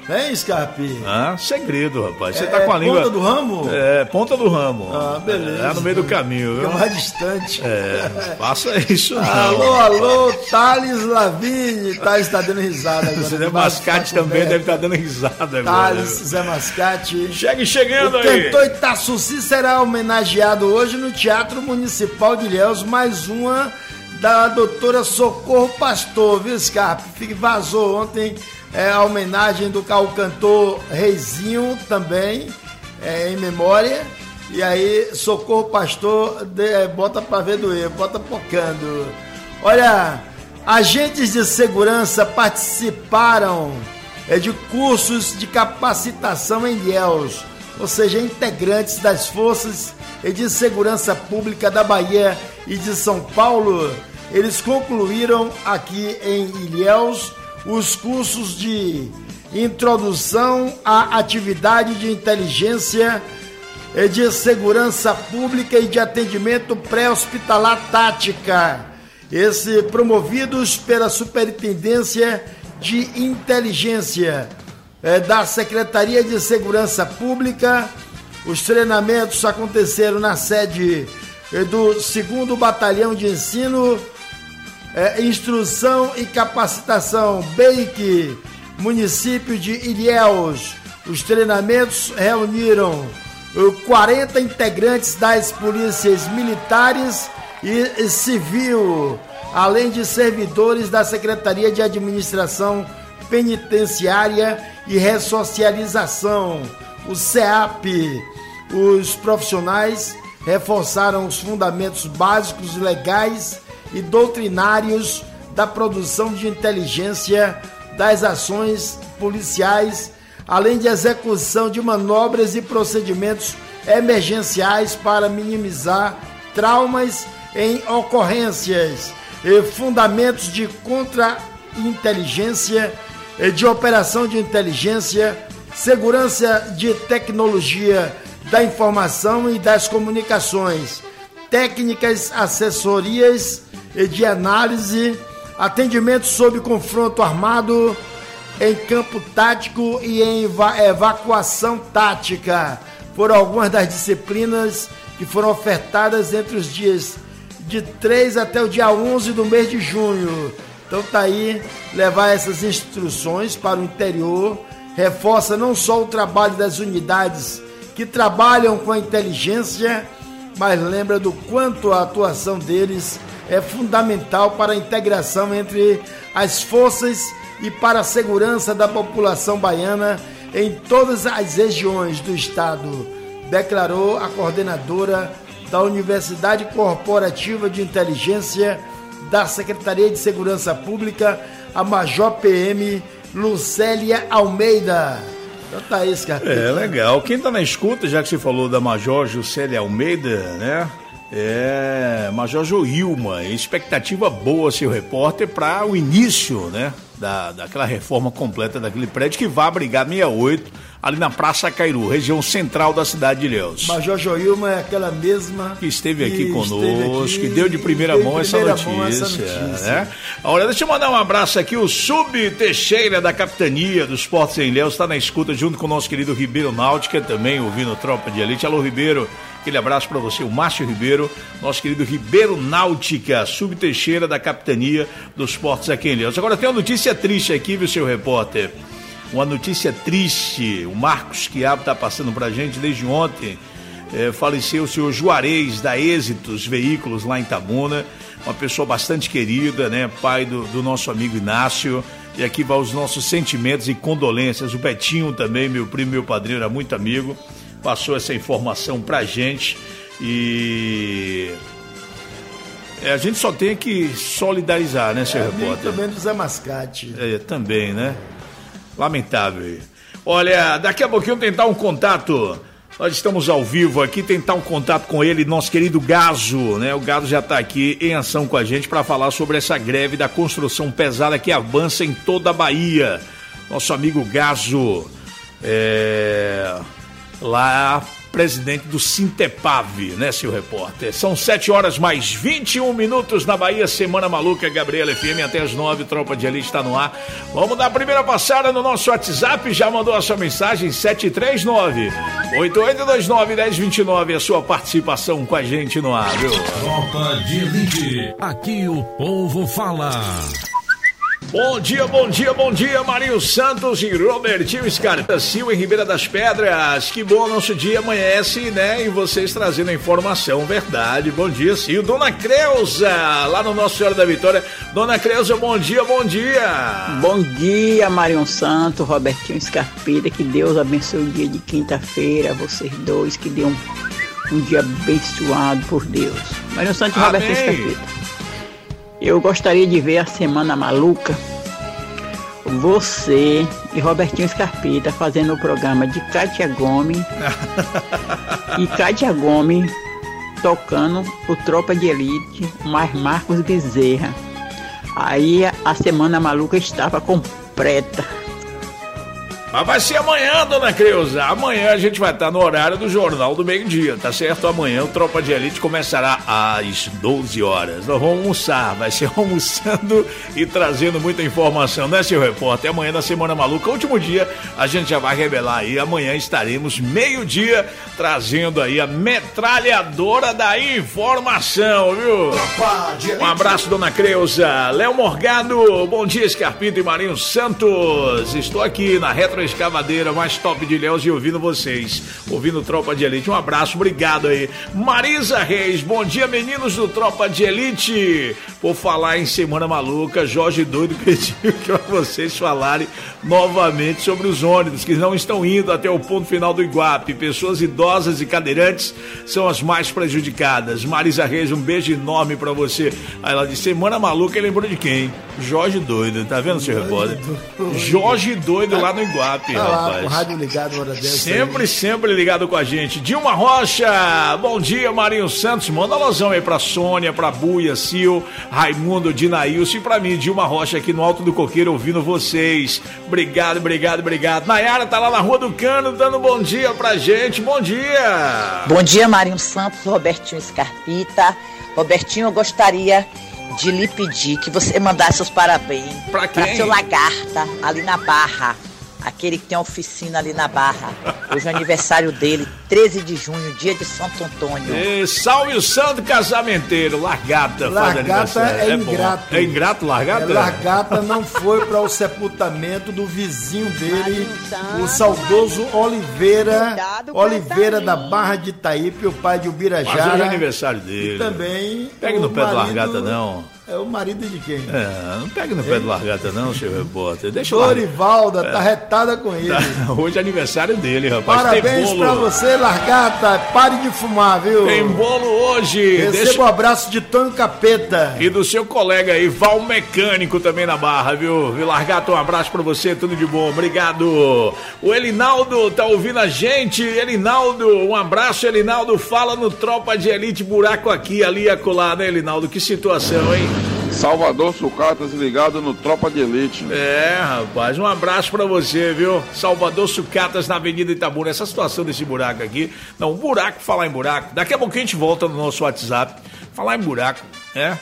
S5: Hein, Scarpe?
S4: Ah, segredo, rapaz. Você
S5: é,
S4: tá com a língua...
S5: Ponta do ramo?
S4: É, ponta do ramo.
S5: Ah, beleza.
S4: É no meio do caminho, viu?
S5: Fica mais distante.
S4: É, faça isso não.
S5: Alô, alô, Thales Lavigne. Thales tá dando risada agora.
S4: Zé Mascate também deve estar tá dando risada agora.
S5: Thales, Zé Mascate.
S4: Chegue chegando
S5: o
S4: aí.
S5: O cantor Itaçuci será homenageado hoje no Teatro Municipal de Ilhéus. Mais uma da doutora Socorro Pastor, viu, Scarpe? Vazou ontem é, a homenagem do ao cantor Reizinho também, é, em memória. E aí, Socorro Pastor, de, é, bota pra ver doer, bota pocando. Olha, agentes de segurança participaram é, de cursos de capacitação em Ilhéus, ou seja, integrantes das forças de segurança pública da Bahia e de São Paulo. Eles concluíram aqui em Ilhéus os cursos de introdução à atividade de inteligência, de segurança pública e de atendimento pré-hospitalar tática. Esse promovidos pela Superintendência de Inteligência da Secretaria de Segurança Pública. Os treinamentos aconteceram na sede do segundo Batalhão de Ensino, é, Instrução e Capacitação B I C, município de Ilhéus. Os treinamentos reuniram quarenta integrantes das polícias militares e civil, além de servidores da Secretaria de Administração Penitenciária e Ressocialização, o SEAP. Os profissionais reforçaram os fundamentos básicos legais e doutrinários da produção de inteligência das ações policiais, além de execução de manobras e procedimentos emergenciais para minimizar traumas em ocorrências, e fundamentos de contra-inteligência, de operação de inteligência, segurança de tecnologia da informação e das comunicações, técnicas, assessorias de análise, atendimento sob confronto armado, em campo tático e em evacuação tática. Foram algumas das disciplinas que foram ofertadas entre os dias de três até o dia onze do mês de junho. Então tá aí, levar essas instruções para o interior, reforça não só o trabalho das unidades que trabalham com a inteligência, mas lembra do quanto a atuação deles é fundamental para a integração entre as forças e para a segurança da população baiana em todas as regiões do estado, declarou a coordenadora da Universidade Corporativa de Inteligência da Secretaria de Segurança Pública, a Major P M Lucélia Almeida. Então tá isso, cara.
S4: É, legal. Quem tá na escuta, já que você falou da Major Lucélia Almeida, né? É, Major Joilma, expectativa boa, seu repórter, para o início, né, da, daquela reforma completa daquele prédio que vai abrigar sessenta e oito, ali na Praça Cairu, região central da cidade de Ilhéus.
S5: Major Joilma é aquela mesma
S4: que esteve aqui que conosco, esteve aqui, que deu de primeira, mão, de primeira essa mão essa notícia. Né? Olha, deixa eu mandar um abraço aqui, o Sub Teixeira da Capitania dos Portos em Ilhéus está na escuta junto com o nosso querido Ribeiro Náutica, também ouvindo Tropa de Elite. Alô, Ribeiro. Aquele abraço para você, o Márcio Ribeiro, nosso querido Ribeiro Náutica, Sub Teixeira da Capitania dos Portos aqui em Ilhéus. Agora tem uma notícia triste aqui, viu, seu repórter? Uma notícia triste. O Marcos Quiabo está passando para a gente desde ontem. É, faleceu o senhor Juarez da Êxitos Veículos lá em Itabuna, uma pessoa bastante querida, né? Pai do, do nosso amigo Inácio. E aqui vai os nossos sentimentos e condolências. O Betinho também, meu primo, meu padrinho, era muito amigo. Passou essa informação pra gente e é, a gente só tem que solidarizar, né, seu é, repórter?
S5: Também do Zé Mascate.
S4: É, também, né? Lamentável. Olha, daqui a pouquinho tentar um contato, nós estamos ao vivo aqui, tentar um contato com ele, nosso querido Gazo, né? O Gazo já tá aqui em ação com a gente para falar sobre essa greve da construção pesada que avança em toda a Bahia. Nosso amigo Gazo, é... lá presidente do Sintepave, né, seu repórter? São sete horas mais vinte e um minutos na Bahia, Semana Maluca, Gabriela F M, até as nove, Tropa de Elite está no ar. Vamos dar a primeira passada no nosso WhatsApp, já mandou a sua mensagem, sete três nove, oito oito dois nove, um zero dois nove, a sua participação com a gente no ar, viu?
S1: Tropa de Elite, aqui o povo fala.
S4: Bom dia, bom dia, bom dia, Marinho Santos e Robertinho Scarpa Silva em Ribeira das Pedras. Que bom, nosso dia amanhece, né? E vocês trazendo a informação, verdade. Bom dia, Sil. Dona Creuza, lá no Nossa Senhora da Vitória. Dona Creuza, bom dia, bom dia.
S7: Bom dia, Marinho Santos, Robertinho Scarpita. Que Deus abençoe o dia de quinta-feira, vocês dois. Que dê um, um dia abençoado por Deus. Marinho Santos e Robertinho Scarpita. Eu gostaria de ver a Semana Maluca, você e Robertinho Scarpita fazendo o programa de Kátia Gomes e Kátia Gomes tocando o Tropa de Elite, mais Marcos Bezerra. Aí a, a Semana Maluca estava completa.
S4: Mas vai ser amanhã, Dona Creuza. Amanhã a gente vai estar no horário do Jornal do Meio-Dia, tá certo? Amanhã o Tropa de Elite começará às doze horas. Nós vamos almoçar, vai ser almoçando e trazendo muita informação, né, seu repórter? Amanhã na Semana Maluca, último dia, a gente já vai revelar aí. Amanhã estaremos meio-dia trazendo aí a metralhadora da informação, viu? Um abraço, Dona Creuza. Léo Morgado, bom dia, Scarpita e Marinho Santos. Estou aqui na Retro Escavadeira mais top de Léus e ouvindo vocês, ouvindo Tropa de Elite. Um abraço, obrigado aí. Marisa Reis, bom dia, meninos do Tropa de Elite. Por falar em Semana Maluca, Jorge Doido pediu que vocês falarem novamente sobre os ônibus que não estão indo até o ponto final do Iguape. Pessoas idosas e cadeirantes são as mais prejudicadas. Marisa Reis, um beijo enorme pra você. Aí ela disse, Semana Maluca, ele lembrou de quem? Jorge Doido, tá vendo, seu repórter? Jorge Doido lá no Iguape.
S5: Ah, lá,
S4: rapaz.
S5: com o rádio ligado, hora dessa.
S4: Sempre,
S5: aí.
S4: sempre ligado com a gente. Dilma Rocha, bom dia, Marinho Santos. Manda um alôzão aí pra Sônia, pra Buia, Sil, Raimundo, Dinailson e pra mim, Dilma Rocha, aqui no Alto do Coqueiro, ouvindo vocês. Obrigado, obrigado, obrigado. Nayara tá lá na Rua do Cano, dando bom dia pra gente. Bom dia.
S8: Bom dia, Marinho Santos, Robertinho Scarpita. Robertinho, eu gostaria de lhe pedir que você mandasse os parabéns
S4: pra quem?
S8: Pra seu Lagarta, ali na Barra. Aquele que tem a oficina ali na Barra. Hoje é o aniversário dele, treze de junho, dia de Santo Antônio.
S4: E salve o santo casamenteiro, Largata.
S5: Largata é, é ingrato.
S4: É ingrato, Largata?
S5: É, Largata não foi para o sepultamento do vizinho dele, o saudoso Oliveira, Oliveira da Barra de Itaípe, o pai de Ubirajara.
S4: Mas hoje é aniversário dele.
S5: E também...
S4: Pegue no pé do Largata, não.
S5: É o marido de quem?
S4: É, não pegue no pé do Largata não, seu repórter. Deixa
S5: Dorivalda,
S4: é.
S5: tá retada com ele.
S4: Tá, hoje é aniversário dele, rapaz.
S5: Parabéns
S4: Tem bolo.
S5: pra você, Largata. Pare de fumar, viu?
S4: Tem bolo hoje.
S5: Receba
S4: Deixa...
S5: um abraço de Tony Capeta.
S4: E do seu colega aí, Val Mecânico, também na Barra, viu? Viu, Largata, um abraço pra você, tudo de bom. Obrigado. O Elinaldo tá ouvindo a gente. Elinaldo, um abraço, Elinaldo. Fala no Tropa de Elite, buraco aqui, ali e acolá, né, Elinaldo? Que situação, hein?
S9: Salvador Sucatas ligado no Tropa de Elite.
S4: É, rapaz, um abraço pra você, viu? Salvador Sucatas na Avenida Itabuna. Essa situação desse buraco aqui, não, buraco, falar em buraco. Daqui a pouco a gente volta no nosso WhatsApp. Falar em buraco, né?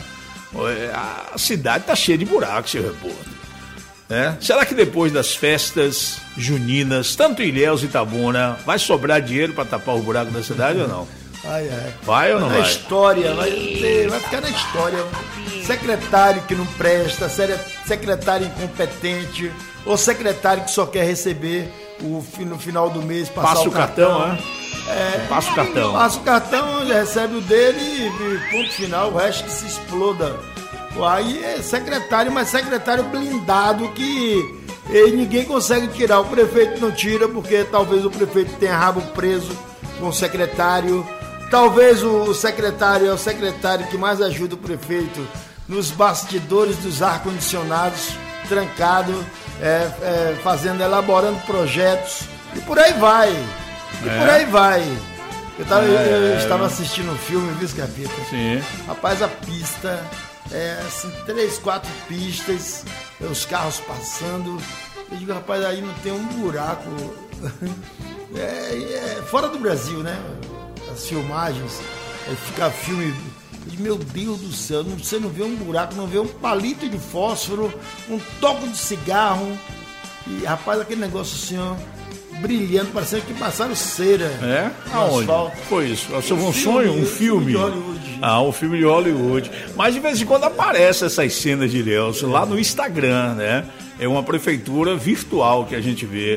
S4: A cidade tá cheia de buracos, seu repórter. É? Será que depois das festas juninas, tanto Ilhéus e Itabuna, vai sobrar dinheiro pra tapar o buraco da cidade ou não?
S5: Ai, ai.
S4: Vai ou não
S5: na
S4: vai?
S5: Na história, vai, ter, vai ficar na história. Secretário que não presta, secretário incompetente, ou secretário que só quer receber o, no final do mês, passar
S4: Passa
S5: o cartão. cartão
S4: é? É, passa o cartão.
S5: Passa o cartão, ele recebe o dele e ponto final, o resto que se exploda. Aí é secretário, mas secretário blindado que e ninguém consegue tirar. O prefeito não tira porque talvez o prefeito tenha rabo preso com o secretário. Talvez o secretário é o secretário que mais ajuda o prefeito nos bastidores dos ar-condicionados, trancado, é, é, fazendo, elaborando projetos. E por aí vai. E é. por aí vai. Eu, tava, é. eu estava assistindo um filme, viu, Scarpita?
S4: Sim.
S5: Rapaz, a pista, é, assim, três, quatro pistas, os carros passando. Eu digo, rapaz, aí não tem um buraco. É, é fora do Brasil, né? As filmagens, é, fica filme... Meu Deus do céu, você não vê um buraco, não vê um palito de fósforo, um toco de cigarro. E, rapaz, aquele negócio assim, ó, brilhando, parecendo que passaram cera.
S4: É? Aonde? Asfalto. Foi isso? Foi um, um sonho? Um filme?
S5: filme de Hollywood.
S4: Ah, um filme de Hollywood. Mas de vez em quando aparecem essas cenas de Ilhéus lá no Instagram, né? É uma prefeitura virtual que a gente vê.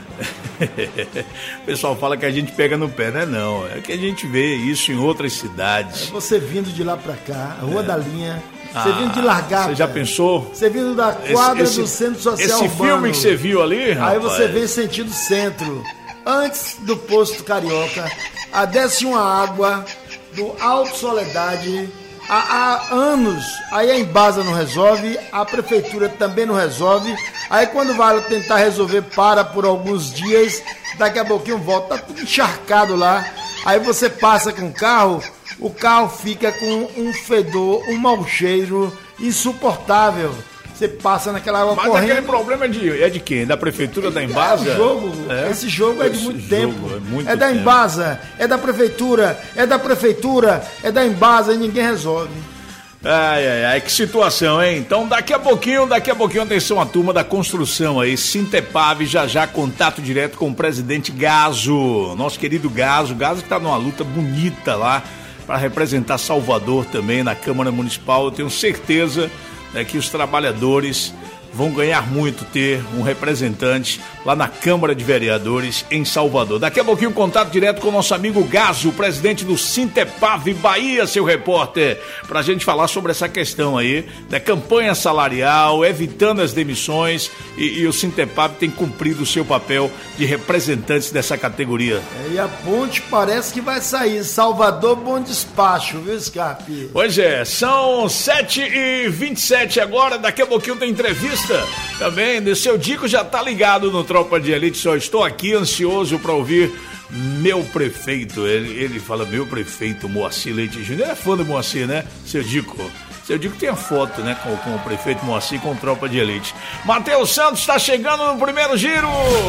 S4: O pessoal fala que a gente pega no pé, né? Não, é que a gente vê isso em outras cidades.
S5: É você vindo de lá pra cá, a Rua é. da Linha, você
S4: ah,
S5: vindo de Largata.
S4: Você já pensou?
S5: Você vindo da quadra
S4: esse,
S5: do Centro Social
S4: esse
S5: Urbano.
S4: Esse filme que você viu ali, rapaz.
S5: Aí você vem sentido centro. Antes do posto Carioca, a desce uma água do Alto Soledade. Há, há anos, aí a Embasa não resolve, a prefeitura também não resolve, aí quando vai tentar resolver, para por alguns dias, daqui a pouquinho volta, tá tudo encharcado lá, aí você passa com o carro, o carro fica com um fedor, um mau cheiro insuportável. Você passa naquela água
S4: Mas
S5: correndo.
S4: Mas aquele problema é de, é de quem? Da prefeitura, da Embasa?
S5: É, jogo, é? Esse jogo é de
S4: esse
S5: muito tempo.
S4: É, muito
S5: é da
S4: tempo.
S5: Embasa, é da prefeitura, é da prefeitura, é da Embasa e ninguém resolve.
S4: Ai, ai, ai, que situação, hein? Então daqui a pouquinho, daqui a pouquinho, atenção à turma da construção aí, Sintepave, já já, contato direto com o presidente Gazo, nosso querido Gazo, Gazo que tá numa luta bonita lá para representar Salvador também na Câmara Municipal. Eu tenho certeza é que os trabalhadores vão ganhar muito ter um representante lá na Câmara de Vereadores em Salvador. Daqui a pouquinho, contato direto com o nosso amigo Gazo, presidente do Sintepave Bahia, seu repórter, para a gente falar sobre essa questão aí da campanha salarial, evitando as demissões, e, e o Sintepave tem cumprido o seu papel de representantes dessa categoria.
S5: É, e a ponte parece que vai sair, Salvador, bom despacho, viu, Scarpe?
S4: Pois é, são sete e vinte e sete agora, daqui a pouquinho tem entrevista também, o seu Dico já tá ligado no Tropa de Elite, só estou aqui ansioso para ouvir meu prefeito, ele, ele fala meu prefeito Moacir Leite Júnior, ele é fã do Moacir, né, seu Dico? Seu Dico tem a foto, né, com, com o prefeito Moacir com o Tropa de Elite. Matheus Santos está chegando no primeiro giro.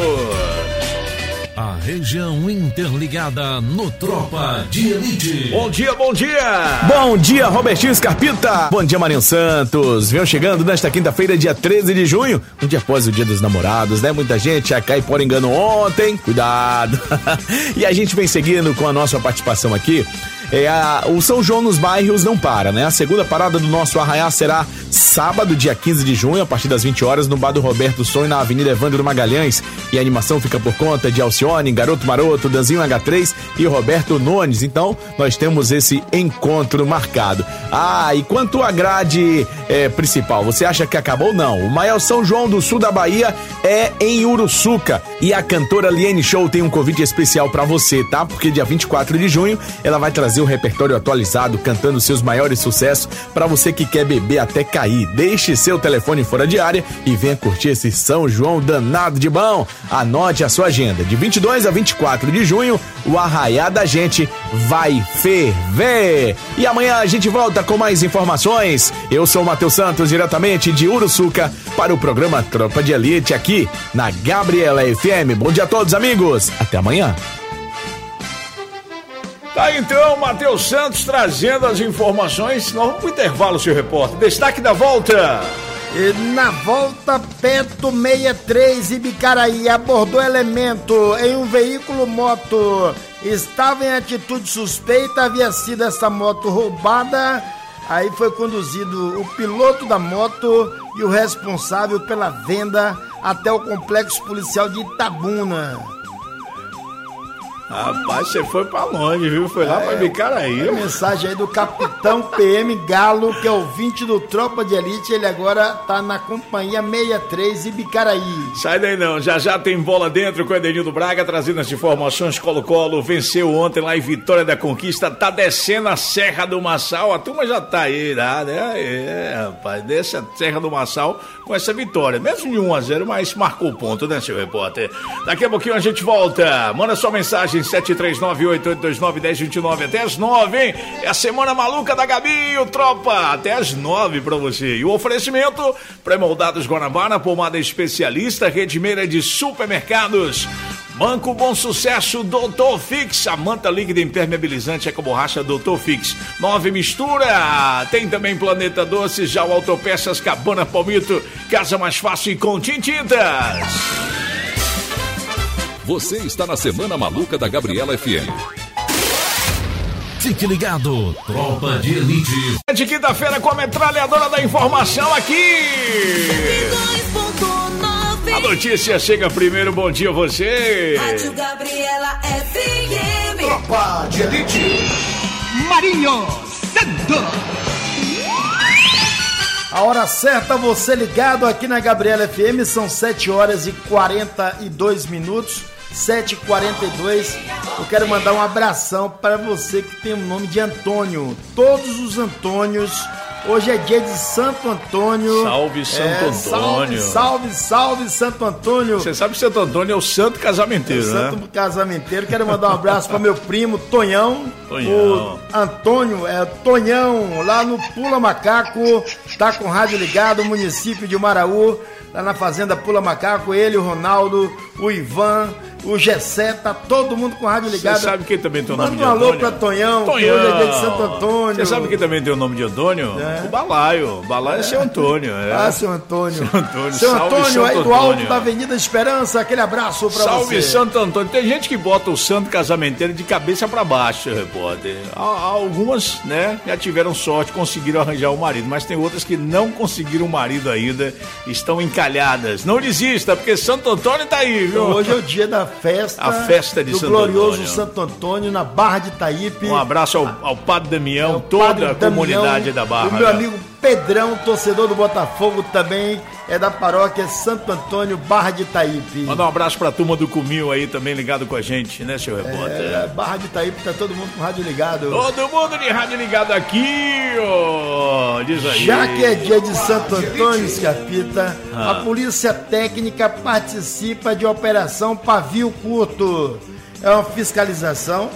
S1: A região interligada no Tropa de Elite.
S4: Bom dia, bom dia!
S10: Bom dia, Robertinho Scarpita! Bom dia, Marinho Santos! Venham chegando nesta quinta-feira, dia treze de junho, um dia após o Dia dos Namorados, né? Muita gente já cai por engano ontem, cuidado! E a gente vem seguindo com a nossa participação aqui. É a, o São João nos bairros não para, né? A segunda parada do nosso arraiá será sábado, dia quinze de junho, a partir das vinte horas, no Bar do Roberto Sonho, na Avenida Evandro Magalhães. E a animação fica por conta de Alcione, Garoto Maroto, Danzinho agá três e Roberto Nunes. Então, nós temos esse encontro marcado. Ah, e quanto à grade é, principal, você acha que acabou? Não. O maior São João do sul da Bahia é em Uruçuca. E a cantora Liene Show tem um convite especial pra você, tá? Porque dia vinte e quatro de junho, ela vai trazer o repertório atualizado, cantando seus maiores sucessos para você que quer beber até cair. Deixe seu telefone fora de área e venha curtir esse São João danado de bom. Anote a sua agenda. De vinte e dois a vinte e quatro de junho, o arraiá da gente vai ferver. E amanhã a gente volta com mais informações. Eu sou o Matheus Santos, diretamente de Uruçuca, para o programa Tropa de Elite aqui na Gabriela F M. Bom dia a todos, amigos. Até amanhã.
S4: Tá então, Matheus Santos trazendo as informações. Nós vamos pro intervalo, seu repórter. Destaque da volta.
S5: E na volta, Peto sessenta e três Ibicaraí abordou elemento em um veículo moto. Estava em atitude suspeita, havia sido essa moto roubada. Aí foi conduzido o piloto da moto e o responsável pela venda até o complexo policial de Itabuna.
S4: Rapaz, você foi pra longe, viu? Foi lá é, pra Ibicaraí.
S5: É mensagem aí do capitão P M Galo, que é ouvinte do Tropa de Elite. Ele agora tá na companhia sessenta e três Ibicaraí.
S4: Sai daí não, já já tem bola dentro com o Edenildo Braga, trazendo as informações. Colo-Colo venceu ontem lá em Vitória da Conquista, tá descendo a Serra do Massal. A turma já tá aí, né? É, rapaz, desce a Serra do Massal com essa vitória. Mesmo de um a zero, mas marcou ponto, né, seu repórter? Daqui a pouquinho a gente volta. Manda sua mensagem sete três nove oito oito dois nove um zero dois nove até as nove, hein? É a semana maluca da Gabi, o Tropa, até as nove pra você. E o oferecimento, pré-moldados Guanabara, pomada especialista, Rede Meira de Supermercados, Banco Bom Sucesso, Doutor Fix, a manta líquida impermeabilizante é com borracha Doutor Fix. Nove Mistura, tem também Planeta Doces, já o Autopeças, Cabana Palmito, Casa Mais Fácil e Contim Tintas.
S1: Você está na Semana Maluca da Gabriela F M. Fique ligado, Tropa de Elite.
S4: É de quinta-feira com a metralhadora da informação aqui. A notícia chega primeiro, bom dia a você.
S11: Rádio Gabriela F M.
S2: Tropa de Elite. Marinho Santos.
S5: A hora certa, você ligado aqui na Gabriela F M, são sete horas e quarenta e dois minutos. sete e quarenta e dois. Eu quero mandar um abração para você que tem o nome de Antônio. Todos os Antônios. Hoje é dia de Santo Antônio.
S4: Salve Santo
S5: é,
S4: Antônio.
S5: Salve, salve, salve Santo Antônio.
S4: Você sabe que Santo Antônio é o santo casamenteiro, é o
S5: né? Santo casamenteiro. Quero mandar um abraço para meu primo Tonhão.
S4: Tonhão.
S5: O Antônio, é Tonhão, lá no Pula Macaco. Tá com o rádio ligado, município de Maraú. Lá na fazenda Pula Macaco, ele, o Ronaldo, o Ivan, o Gessé, tá todo mundo com o rádio ligado.
S4: Você sabe quem também tem o nome de
S5: Antônio? Manda um
S4: alô
S5: pra Tonhão,
S4: Tonhão.
S5: que hoje é dia de Santo Antônio.
S4: Você sabe quem também tem o nome de Antônio? É. O Balaio. O Balaio é, é seu Antônio. É.
S5: Ah, seu Antônio.
S4: Seu Antônio,
S5: seu
S4: salve
S5: Antônio
S4: Santo
S5: aí do
S4: Antônio.
S5: alto da Avenida Esperança, aquele abraço pra
S4: salve
S5: você.
S4: Salve Santo Antônio. Tem gente que bota o santo casamenteiro de cabeça pra baixo, repórter. Algumas, né, já tiveram sorte, conseguiram arranjar o marido, mas tem outras que não conseguiram o marido ainda, estão encalhadas. Não desista, porque Santo Antônio tá aí, viu?
S5: Hoje é o dia da festa.
S4: A festa de
S5: do
S4: Santo
S5: glorioso
S4: Antônio.
S5: Santo Antônio, na Barra de Itaípe.
S4: Um abraço ao, ao Padre Damião,
S5: é
S4: toda
S5: Padre
S4: a
S5: Damião,
S4: comunidade da Barra.
S5: O meu amigo Pedrão, torcedor do Botafogo também, é da paróquia Santo Antônio, Barra de Itaípe.
S4: Mandar um abraço pra turma do Cumil aí também ligado com a gente, né, senhor repórter?
S5: É, Barra de Itaípe, tá todo mundo com rádio ligado.
S4: Todo mundo de rádio ligado aqui, ó. Diz aí.
S5: Já que é dia de Santo Antônio, Scarpita, ah. a Polícia Técnica participa de Operação Pavio Curto. É uma fiscalização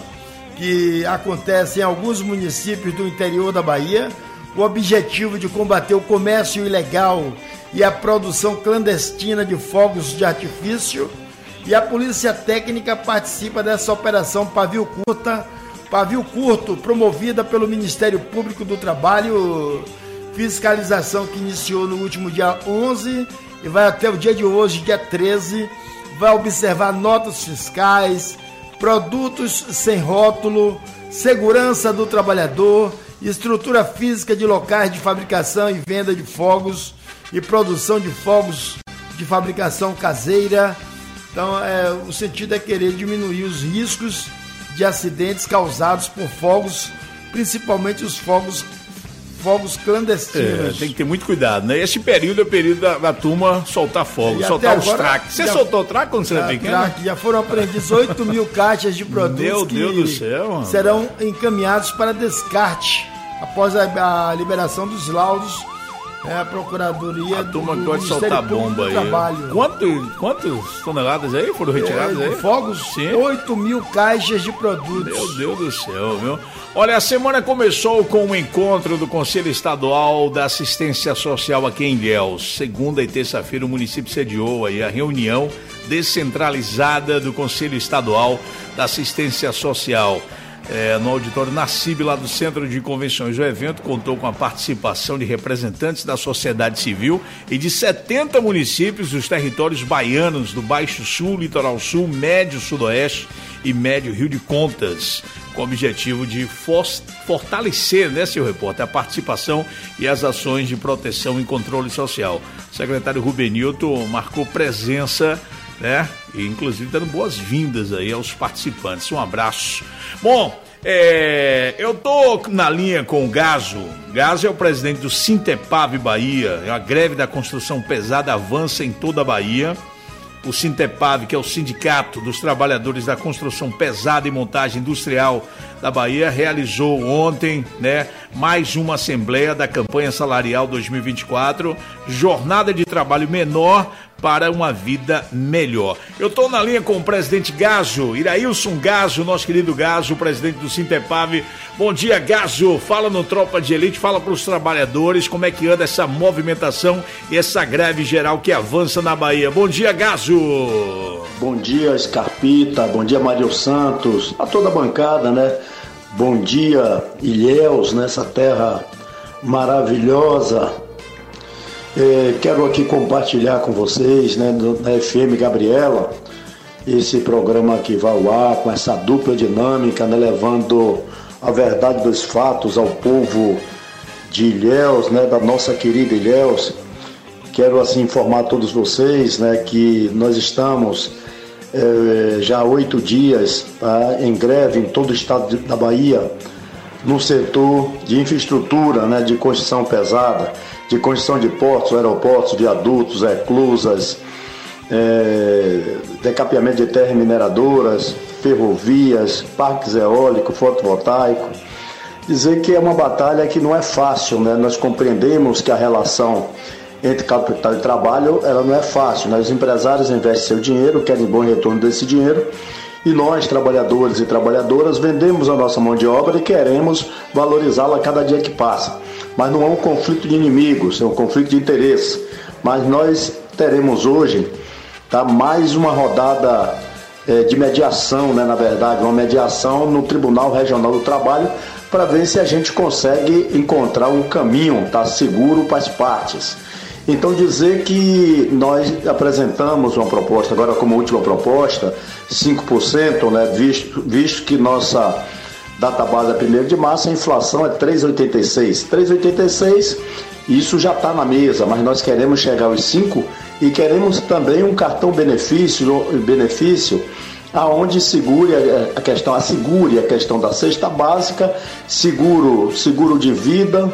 S5: que acontece em alguns municípios do interior da Bahia, com o objetivo de combater o comércio ilegal e a produção clandestina de fogos de artifício. E a Polícia Técnica participa dessa Operação Pavio Curta, Pavio Curto, promovida pelo Ministério Público do Trabalho, fiscalização que iniciou no último dia onze e vai até o dia de hoje, dia treze, vai observar notas fiscais, produtos sem rótulo, segurança do trabalhador, estrutura física de locais de fabricação e venda de fogos e produção de fogos de fabricação caseira. Então, é, o sentido é querer diminuir os riscos de acidentes causados por fogos, principalmente os fogos fogos clandestinos.
S4: É, tem que ter muito cuidado, né? Esse período é o período da, da turma soltar fogos, soltar os traques. Você já, soltou traque quando você era pequeno? Traque,
S5: já foram apreendidos oito mil caixas de produtos
S4: Meu
S5: que
S4: Deus do céu, mano.
S5: serão encaminhados para descarte após a, a liberação dos laudos. É a Procuradoria
S4: a turma
S5: do
S4: pode
S5: Ministério
S4: soltar
S5: Público
S4: bomba
S5: do
S4: aí.
S5: Trabalho.
S4: Quanto, quantas toneladas aí foram retiradas
S5: é,
S4: aí?
S5: Fogos?
S4: Sim.
S5: oito mil caixas de produtos.
S4: Meu Deus do céu, viu? Olha, a semana começou com o encontro do Conselho Estadual da Assistência Social aqui em Ilhéus. Segunda e terça-feira o município sediou aí a reunião descentralizada do Conselho Estadual da Assistência Social. É, no auditório Nassib, lá do Centro de Convenções. O evento contou com a participação de representantes da sociedade civil e de setenta municípios dos territórios baianos do Baixo Sul, Litoral Sul, Médio Sudoeste e Médio Rio de Contas, com o objetivo de fortalecer, né, seu repórter, a participação e as ações de proteção e controle social. O secretário Rubenilton marcou presença, né, e inclusive dando boas-vindas aí aos participantes. Um abraço. Bom, é, eu tô na linha com o Gaso. Gaso é o presidente do Sintepave Bahia. A greve da construção pesada avança em toda a Bahia. O Sintepave, que é o Sindicato dos Trabalhadores da Construção Pesada e Montagem Industrial da Bahia, realizou ontem, né, mais uma assembleia da campanha salarial dois mil e vinte e quatro, jornada de trabalho menor para uma vida melhor. Eu estou na linha com o presidente Gazo, Irailson Gazo, nosso querido Gazo, presidente do Sintepave. Bom dia, Gazo. Fala no Tropa de Elite, fala para os trabalhadores como é que anda essa movimentação e essa greve geral que avança na Bahia. Bom dia, Gazo.
S12: Bom dia, Scarpita. Bom dia, Mário Santos. A toda a bancada, né? Bom dia, Ilhéus, nessa terra maravilhosa. É, quero aqui compartilhar com vocês, né, na F M Gabriela, esse programa que vai ao ar com essa dupla dinâmica, né, levando a verdade dos fatos ao povo de Ilhéus, né, da nossa querida Ilhéus. Quero assim informar a todos vocês, né, que nós estamos é, já há oito dias tá, em greve em todo o estado da Bahia, no setor de infraestrutura, né, de construção pesada, de construção de portos, aeroportos, viadutos, eclusas, é, decapeamento de terras mineradoras, ferrovias, parques eólicos, fotovoltaico. Dizer que é uma batalha que não é fácil, né? Nós compreendemos que a relação entre capital e trabalho, ela não é fácil, né? Os empresários investem seu dinheiro, querem bom retorno desse dinheiro, e nós, trabalhadores e trabalhadoras, vendemos a nossa mão de obra e queremos valorizá-la a cada dia que passa. Mas não é um conflito de inimigos, é um conflito de interesse. Mas nós teremos hoje, tá, mais uma rodada é, de mediação, né, na verdade, uma mediação no Tribunal Regional do Trabalho, para ver se a gente consegue encontrar um caminho, tá, seguro para as partes. Então dizer que nós apresentamos uma proposta, agora como última proposta, cinco por cento, né, visto, visto que nossa data base é primeiro de março, a inflação é três vírgula oitenta e seis. três vírgula oitenta e seis, isso já está na mesa, mas nós queremos chegar aos cinco e queremos também um cartão benefício, benefício aonde segure a questão, assegure a questão da cesta básica, seguro, seguro de vida,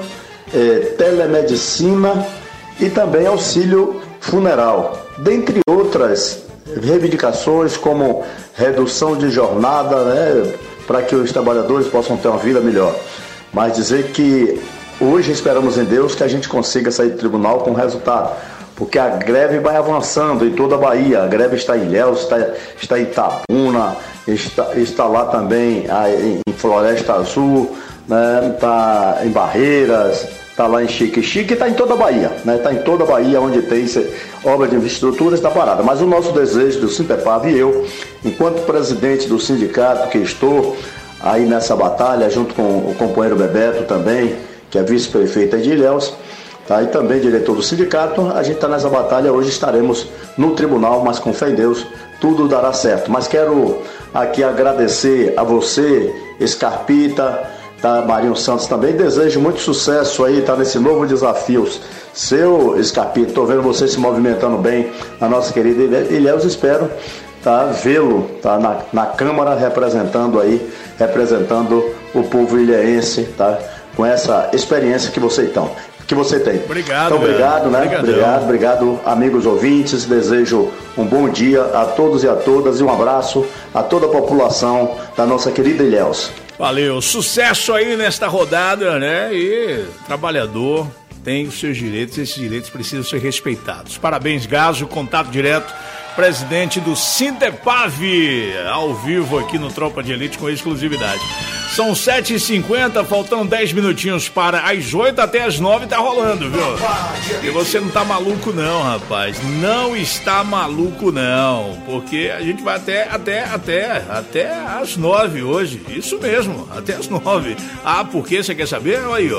S12: é, telemedicina e também auxílio funeral, dentre outras reivindicações como redução de jornada, né, para que os trabalhadores possam ter uma vida melhor. Mas dizer que hoje esperamos em Deus que a gente consiga sair do tribunal com resultado, porque a greve vai avançando em toda a Bahia. A greve está em Ilhéus, está, está em Itabuna, está, está lá também em Floresta Azul, né, está em Barreiras, está lá em Chique Chique, está em toda a Bahia, né? Está em toda a Bahia onde tem obra de infraestrutura, está parada. Mas o nosso desejo do Sintepave e eu, enquanto presidente do sindicato que estou aí nessa batalha, junto com o companheiro Bebeto também, que é vice-prefeita de Ilhéus, tá? E também diretor do sindicato, a gente está nessa batalha, hoje estaremos no tribunal, mas com fé em Deus, tudo dará certo. Mas quero aqui agradecer a você, Scarpita, tá, Marinho Santos também, desejo muito sucesso aí, tá, nesse novo desafio seu, Scarpita. Tô vendo você se movimentando bem na nossa querida Ilhéus, espero, tá, vê-lo, tá, na, na Câmara representando aí, representando o povo ilhéense, tá, com essa experiência que você então, que você tem.
S4: Obrigado.
S12: Então, obrigado, né?
S4: Obrigadão.
S12: Obrigado, obrigado, amigos ouvintes. Desejo um bom dia a todos e a todas e um abraço a toda a população da nossa querida Ilhéus.
S4: Valeu, sucesso aí nesta rodada, né? E trabalhador tem os seus direitos, esses direitos precisam ser respeitados. Parabéns, Gazo, contato direto, presidente do Sintepave, ao vivo aqui no Tropa de Elite com exclusividade. São sete e cinquenta, faltam dez minutinhos para as oito, até as nove tá rolando, viu? E você não tá maluco não, rapaz, não está maluco não, porque a gente vai até, até, até, até as nove hoje, isso mesmo, até as nove. Ah, por quê? Você quer saber? Olha aí, ó.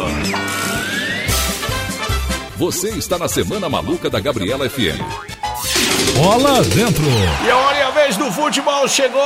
S1: Você está na Semana Maluca da Gabriela F M.
S4: Bola dentro. E olha, a vez do futebol chegou.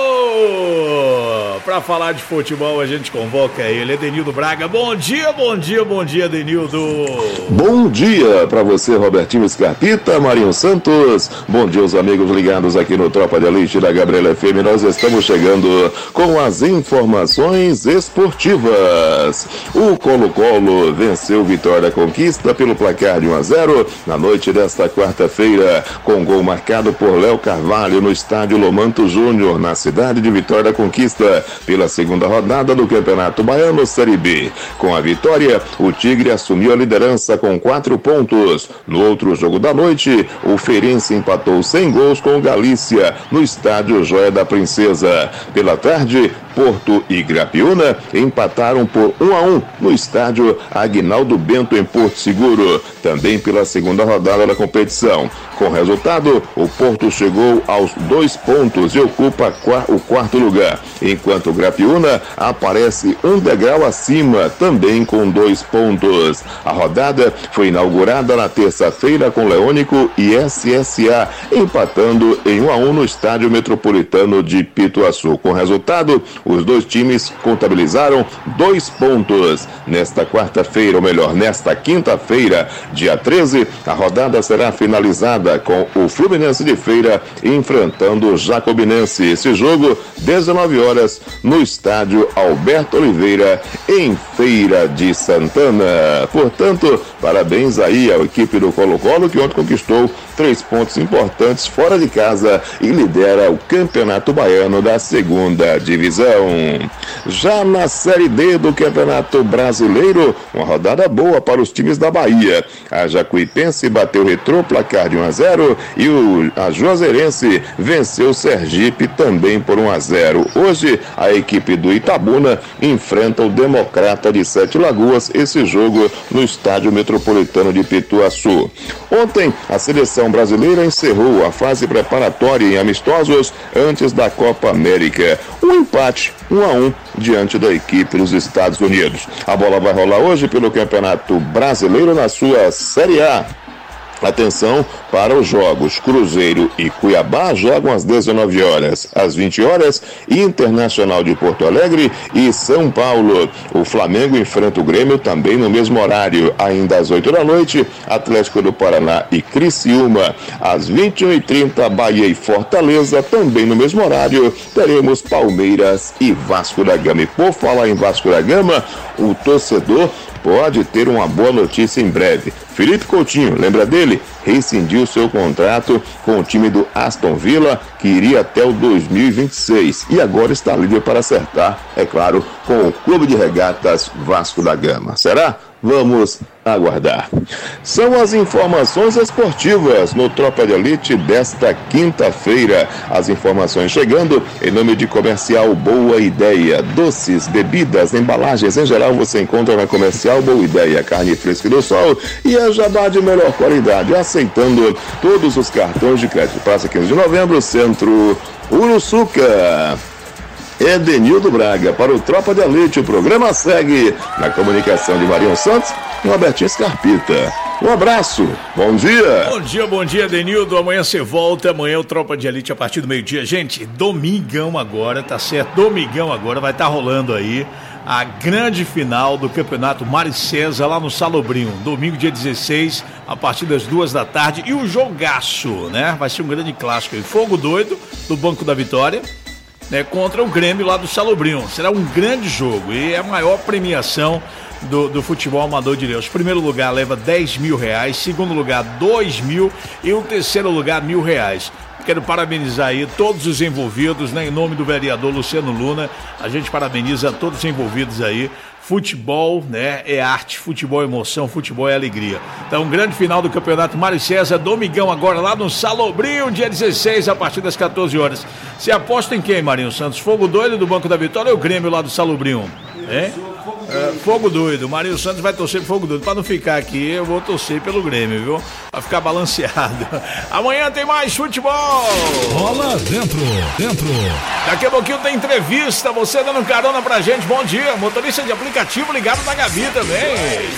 S4: Para falar de futebol, a gente convoca ele, Edenildo Braga. Bom dia, bom dia, bom dia, Edenildo.
S13: Bom dia para você, Robertinho Scarpita, Marinho Santos. Bom dia aos amigos ligados aqui no Tropa de Elite da Gabriela F M. Nós estamos chegando com as informações esportivas. O Colo-Colo venceu Vitória Conquista pelo placar de um a zero na noite desta quarta-feira, com gol marcado por Léo Carvalho no estádio estádio Lomanto Júnior, na cidade de Vitória da Conquista, pela segunda rodada do Campeonato Baiano Série B. Com a vitória, o Tigre assumiu a liderança com quatro pontos. No outro jogo da noite, o Feirense empatou sem gols com o Galícia, no estádio Joia da Princesa. Pela tarde, Porto e Grapiúna empataram por um a um no estádio Aguinaldo Bento, em Porto Seguro, também pela segunda rodada da competição. Com o resultado, o Porto chegou aos dois pontos e ocupa o quarto lugar, enquanto o Grapiúna aparece um degrau acima, também com dois pontos. A rodada foi inaugurada na terça-feira com Leônico e S S A empatando em um a um no estádio Metropolitano de Pituaçu. Com o resultado, os dois times contabilizaram dois pontos. Nesta quarta-feira, ou melhor, nesta quinta-feira, dia treze, a rodada será finalizada com o Fluminense de Feira enfrentando o Jacobinense. Esse jogo, dezenove horas, no estádio Alberto Oliveira, em Feira de Santana. Portanto, parabéns aí à equipe do Colo-Colo, que ontem conquistou três pontos importantes fora de casa e lidera o Campeonato Baiano da segunda divisão. Já na Série D do Campeonato Brasileiro, uma rodada boa para os times da Bahia. A Jacuipense bateu o Retrô, placar de um a zero, e o, a Juazeirense venceu o Sergipe também por um a zero. Hoje, a equipe do Itabuna enfrenta o Democrata de Sete Lagoas, esse jogo no estádio Metropolitano de Pituaçu. Ontem, a seleção brasileira encerrou a fase preparatória em amistosos antes da Copa América. Um empate, um a um, diante da equipe dos Estados Unidos. A bola vai rolar hoje pelo Campeonato Brasileiro na sua Série A. Atenção para os jogos. Cruzeiro e Cuiabá jogam às dezenove horas. Às vinte horas, Internacional de Porto Alegre e São Paulo. O Flamengo enfrenta o Grêmio também no mesmo horário. Ainda às oito da noite, Atlético do Paraná e Criciúma. Às vinte e uma e trinta, Bahia e Fortaleza, também no mesmo horário. Teremos Palmeiras e Vasco da Gama. E por falar em Vasco da Gama, o torcedor pode ter uma boa notícia em breve. Felipe Coutinho, lembra dele? Rescindiu seu contrato com o time do Aston Villa, que iria até o dois mil e vinte e seis, e agora está livre para acertar, é claro, com o Clube de Regatas Vasco da Gama. Será? Vamos aguardar. São as informações esportivas no Tropa de Elite desta quinta-feira. As informações chegando em nome de Comercial Boa Ideia. Doces, bebidas, embalagens em geral você encontra na Comercial Boa Ideia. Carne fresca do sol e a jabá de melhor qualidade, aceitando todos os cartões de crédito. Praça quinze de novembro, Centro Uruçuca. Edenildo Braga para o Tropa de Elite. O programa segue na comunicação de Marião Santos e Robertinho Scarpita. Um abraço, bom dia.
S4: Bom dia, bom dia, Edenildo. Amanhã você volta, amanhã o Tropa de Elite a partir do meio-dia. Gente, domingão agora, tá certo? Domingão agora vai estar tá rolando aí a grande final do Campeonato Mário César lá no Salobrinho. Domingo, dia dezesseis, a partir das duas da tarde. E o jogaço, né? Vai ser um grande clássico aí. Fogo Doido, do Banco da Vitória, né, contra o Grêmio lá do Salobrinho. Será um grande jogo e é a maior premiação do, do futebol amador de Deus. Primeiro lugar leva dez mil reais, segundo lugar dois mil e o terceiro lugar mil reais. Quero parabenizar aí todos os envolvidos, né, em nome do vereador Luciano Luna. A gente parabeniza todos os envolvidos aí. Futebol, né, é arte, futebol é emoção, futebol é alegria. Então, grande final do Campeonato Mário César, domingão agora lá no Salobrinho, dia dezesseis, a partir das quatorze horas. Você aposta em quem, Marinho Santos? Fogo Doido do Banco da Vitória ou o Grêmio lá do Salobrinho? É? É, Fogo Doido, o Marinho Santos vai torcer pro Fogo Doido. Pra não ficar aqui, eu vou torcer pelo Grêmio, viu? Pra ficar balanceado. Amanhã tem mais futebol.
S1: Bola dentro, dentro.
S4: Daqui a pouquinho tem entrevista, você dando carona pra gente. Bom dia, motorista de aplicativo ligado na Gabi também.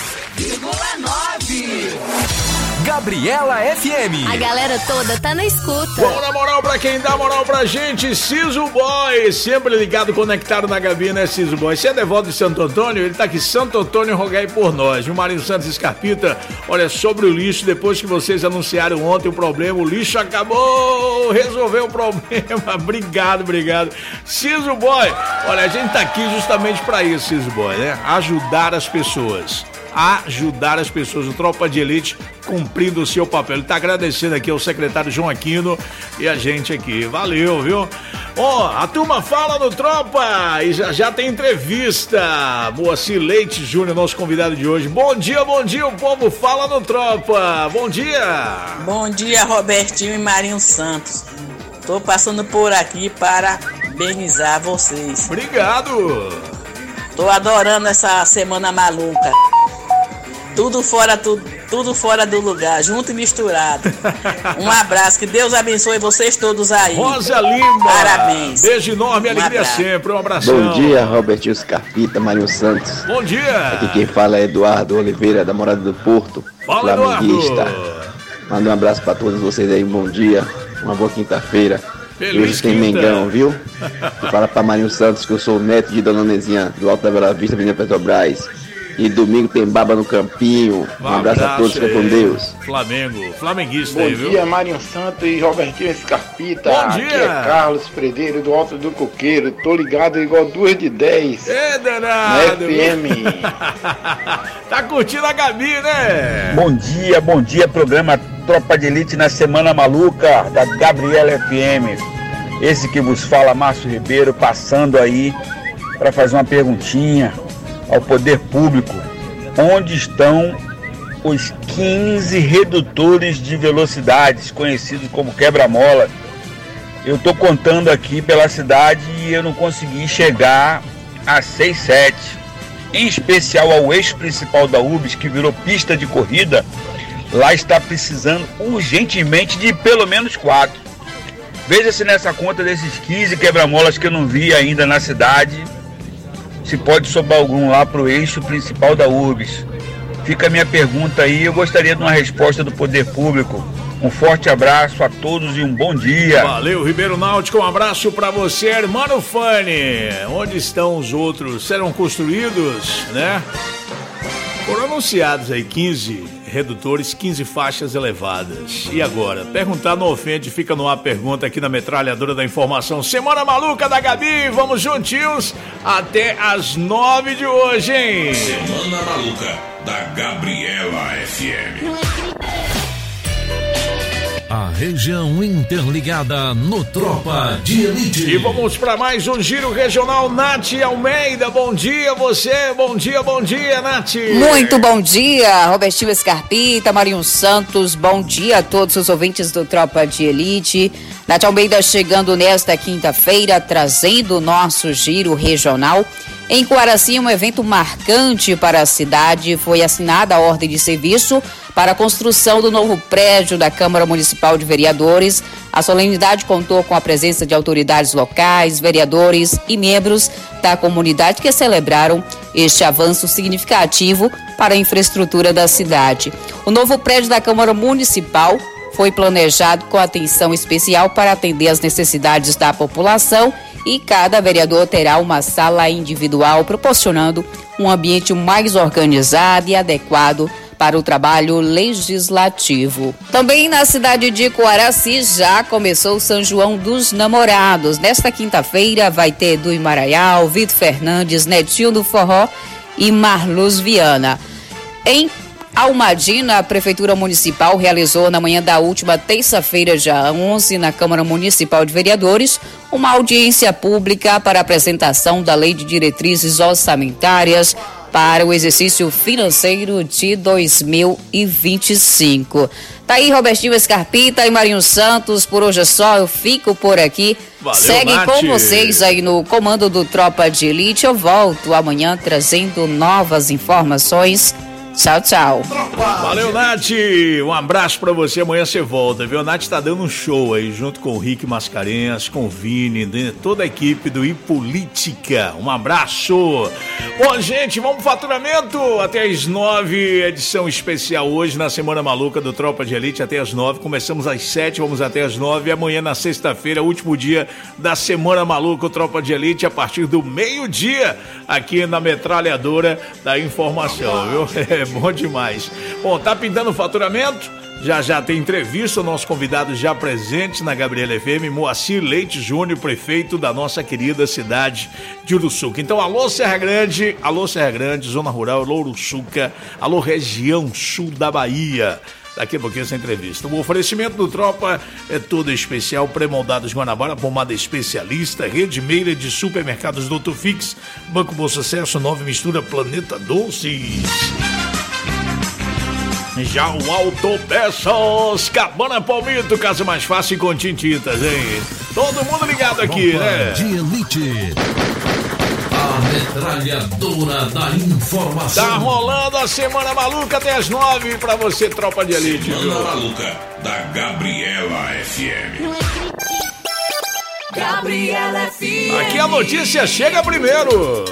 S6: Gabriela F M.
S14: A galera toda tá na escuta.
S4: Bom, na moral pra quem dá moral pra gente, Ciso Boy, sempre ligado, conectado na Gabi, né, Ciso Boy? Você é devoto de Santo Antônio? Ele tá aqui, Santo Antônio, rogai por nós. O Marinho Santos Escarpita, olha, sobre o lixo, depois que vocês anunciaram ontem o problema, o lixo acabou, resolveu o problema. Obrigado, obrigado. Ciso Boy, olha, a gente tá aqui justamente pra isso, Ciso Boy, né? Ajudar as pessoas. ajudar as pessoas. O Tropa de Elite cumprindo o seu papel. Ele tá agradecendo aqui ao secretário João Aquino e a gente aqui. Valeu, viu? Ó, oh, a turma fala no Tropa e já, já tem entrevista. Moacir Leite Júnior, nosso convidado de hoje. Bom dia, bom dia, o povo fala no Tropa. Bom dia.
S15: Bom dia, Robertinho e Marinho Santos. Tô passando por aqui para parabenizar vocês.
S4: Obrigado.
S15: Tô adorando essa semana maluca. Tudo fora, tudo, tudo fora do lugar, junto e misturado. Um abraço, que Deus abençoe vocês todos aí.
S4: Rosa Lima.
S15: Parabéns.
S4: Beijo enorme, um alegria abraço. Sempre, um abração.
S16: Bom dia, Robertinho Scarpita, Marinho Santos.
S4: Bom dia.
S16: Aqui quem fala é Eduardo Oliveira, da Morada do Porto.
S4: Fala,
S16: flamenguista.
S4: Eduardo.
S16: Manda um abraço pra todos vocês aí, um bom dia, uma boa quinta-feira.
S4: Feliz
S16: Hoje tem
S4: quinta.
S16: Mengão, viu? E fala pra Marinho Santos que eu sou o neto de Dona Nezinha, do Alto da Bela Vista, Avenida Petrobras. E domingo tem baba no Campinho. Um, um abraço, abraço a todos, fica com Deus.
S4: Flamengo, flamenguista
S17: Bom
S4: aí, viu?
S17: Bom dia, Marinho Santos e Robertinho Scarpita.
S4: Bom dia.
S17: Aqui é Carlos Fredeiro, do Alto do Coqueiro. Tô ligado igual duas de dez.
S4: É danado.
S17: Na F M.
S4: Tá curtindo a Gabi, né?
S18: Bom dia, bom dia, programa Tropa de Elite na Semana Maluca, da Gabriela F M. Esse que vos fala, Márcio Ribeiro, passando aí para fazer uma perguntinha ao poder público. Onde estão os quinze redutores de velocidades, conhecidos como quebra-mola? Eu estou contando aqui pela cidade e eu não consegui chegar a seis, sete. Em especial ao eixo principal da U B S, que virou pista de corrida, lá está precisando urgentemente de pelo menos quatro. Veja-se nessa conta desses quinze quebra-molas que eu não vi ainda na cidade, se pode sobrar algum lá para o eixo principal da U B S. Fica a minha pergunta aí, eu gostaria de uma resposta do poder público. Um forte abraço a todos e um bom dia.
S4: Valeu, Ribeiro Náutico, um abraço para você, irmão Fani. Onde estão os outros? Serão construídos, né? Foram anunciados aí quinze redutores, quinze faixas elevadas. E agora? Perguntar não ofende, fica no ar a pergunta aqui na Metralhadora da Informação. Semana Maluca da Gabi, vamos juntinhos até as nove de hoje, hein?
S1: Semana Maluca da Gabriela F M. A região interligada no Tropa de Elite.
S4: E vamos para mais um giro regional. Nath Almeida, bom dia você, bom dia, bom dia, Nath.
S19: Muito bom dia, Robertinho Scarpita, Marinho Santos, bom dia a todos os ouvintes do Tropa de Elite. Nath Almeida chegando nesta quinta-feira, trazendo o nosso giro regional. Em Coaraci, um evento marcante para a cidade, foi assinada a ordem de serviço para a construção do novo prédio da Câmara Municipal de Vereadores. A solenidade contou com a presença de autoridades locais, vereadores e membros da comunidade que celebraram este avanço significativo para a infraestrutura da cidade. O novo prédio da Câmara Municipal foi planejado com atenção especial para atender às necessidades da população e cada vereador terá uma sala individual, proporcionando um ambiente mais organizado e adequado para o trabalho legislativo. Também na cidade de Coaraci já começou o São João dos Namorados. Nesta quinta-feira vai ter Edu Maraial, Vitor Fernandes, Netinho do Forró e Marluz Viana. Em Almadina, a Prefeitura Municipal realizou na manhã da última terça-feira, dia onze, na Câmara Municipal de Vereadores, uma audiência pública para a apresentação da Lei de Diretrizes Orçamentárias para o exercício financeiro de dois mil e vinte e cinco. Tá aí Robertinho Scarpita e Marinho Santos, por hoje é só, eu fico por aqui.
S4: Valeu,
S19: Segue
S4: Nath.
S19: com vocês aí no comando do Tropa de Elite. Eu volto amanhã trazendo novas informações. Tchau, tchau.
S4: Valeu, Nath. Um abraço pra você. Amanhã você volta, viu? A Nath tá dando um show aí, junto com o Rick Mascarenhas, com o Vini, né? Toda a equipe do iPolítica. Um abraço. Bom, gente, vamos pro faturamento. Até as nove, edição especial hoje na Semana Maluca do Tropa de Elite. Até as nove. Começamos às sete, vamos até as nove. E amanhã, na sexta-feira, último dia da Semana Maluca, o Tropa de Elite, a partir do meio-dia, aqui na Metralhadora da Informação, viu? É bom demais. Bom, tá pintando o faturamento? Já já tem entrevista, o nosso convidado já presente na Gabriela F M, Moacir Leite Júnior, prefeito da nossa querida cidade de Uruçuca. Então, alô Serra Grande, alô Serra Grande, Zona Rural, alô Uruçuca, alô região sul da Bahia. Daqui a pouquinho essa entrevista. O oferecimento do Tropa é todo especial, pré-moldados Guanabara, pomada especialista, rede meira de supermercados Doutor Fix, Banco Bom Sucesso, Nova Mistura, Planeta Doces. Já o Autopeças, Cabana Palmito, casa mais fácil com tintitas, hein? Todo mundo ligado aqui,
S1: Tropa
S4: né?
S1: de Elite. A metralhadora da informação.
S4: Tá rolando a Semana Maluca até as nove pra você, Tropa de Elite.
S1: Semana
S4: viu?
S1: Maluca da Gabriela F M.
S11: Gabriela F M.
S4: Aqui a notícia chega primeiro.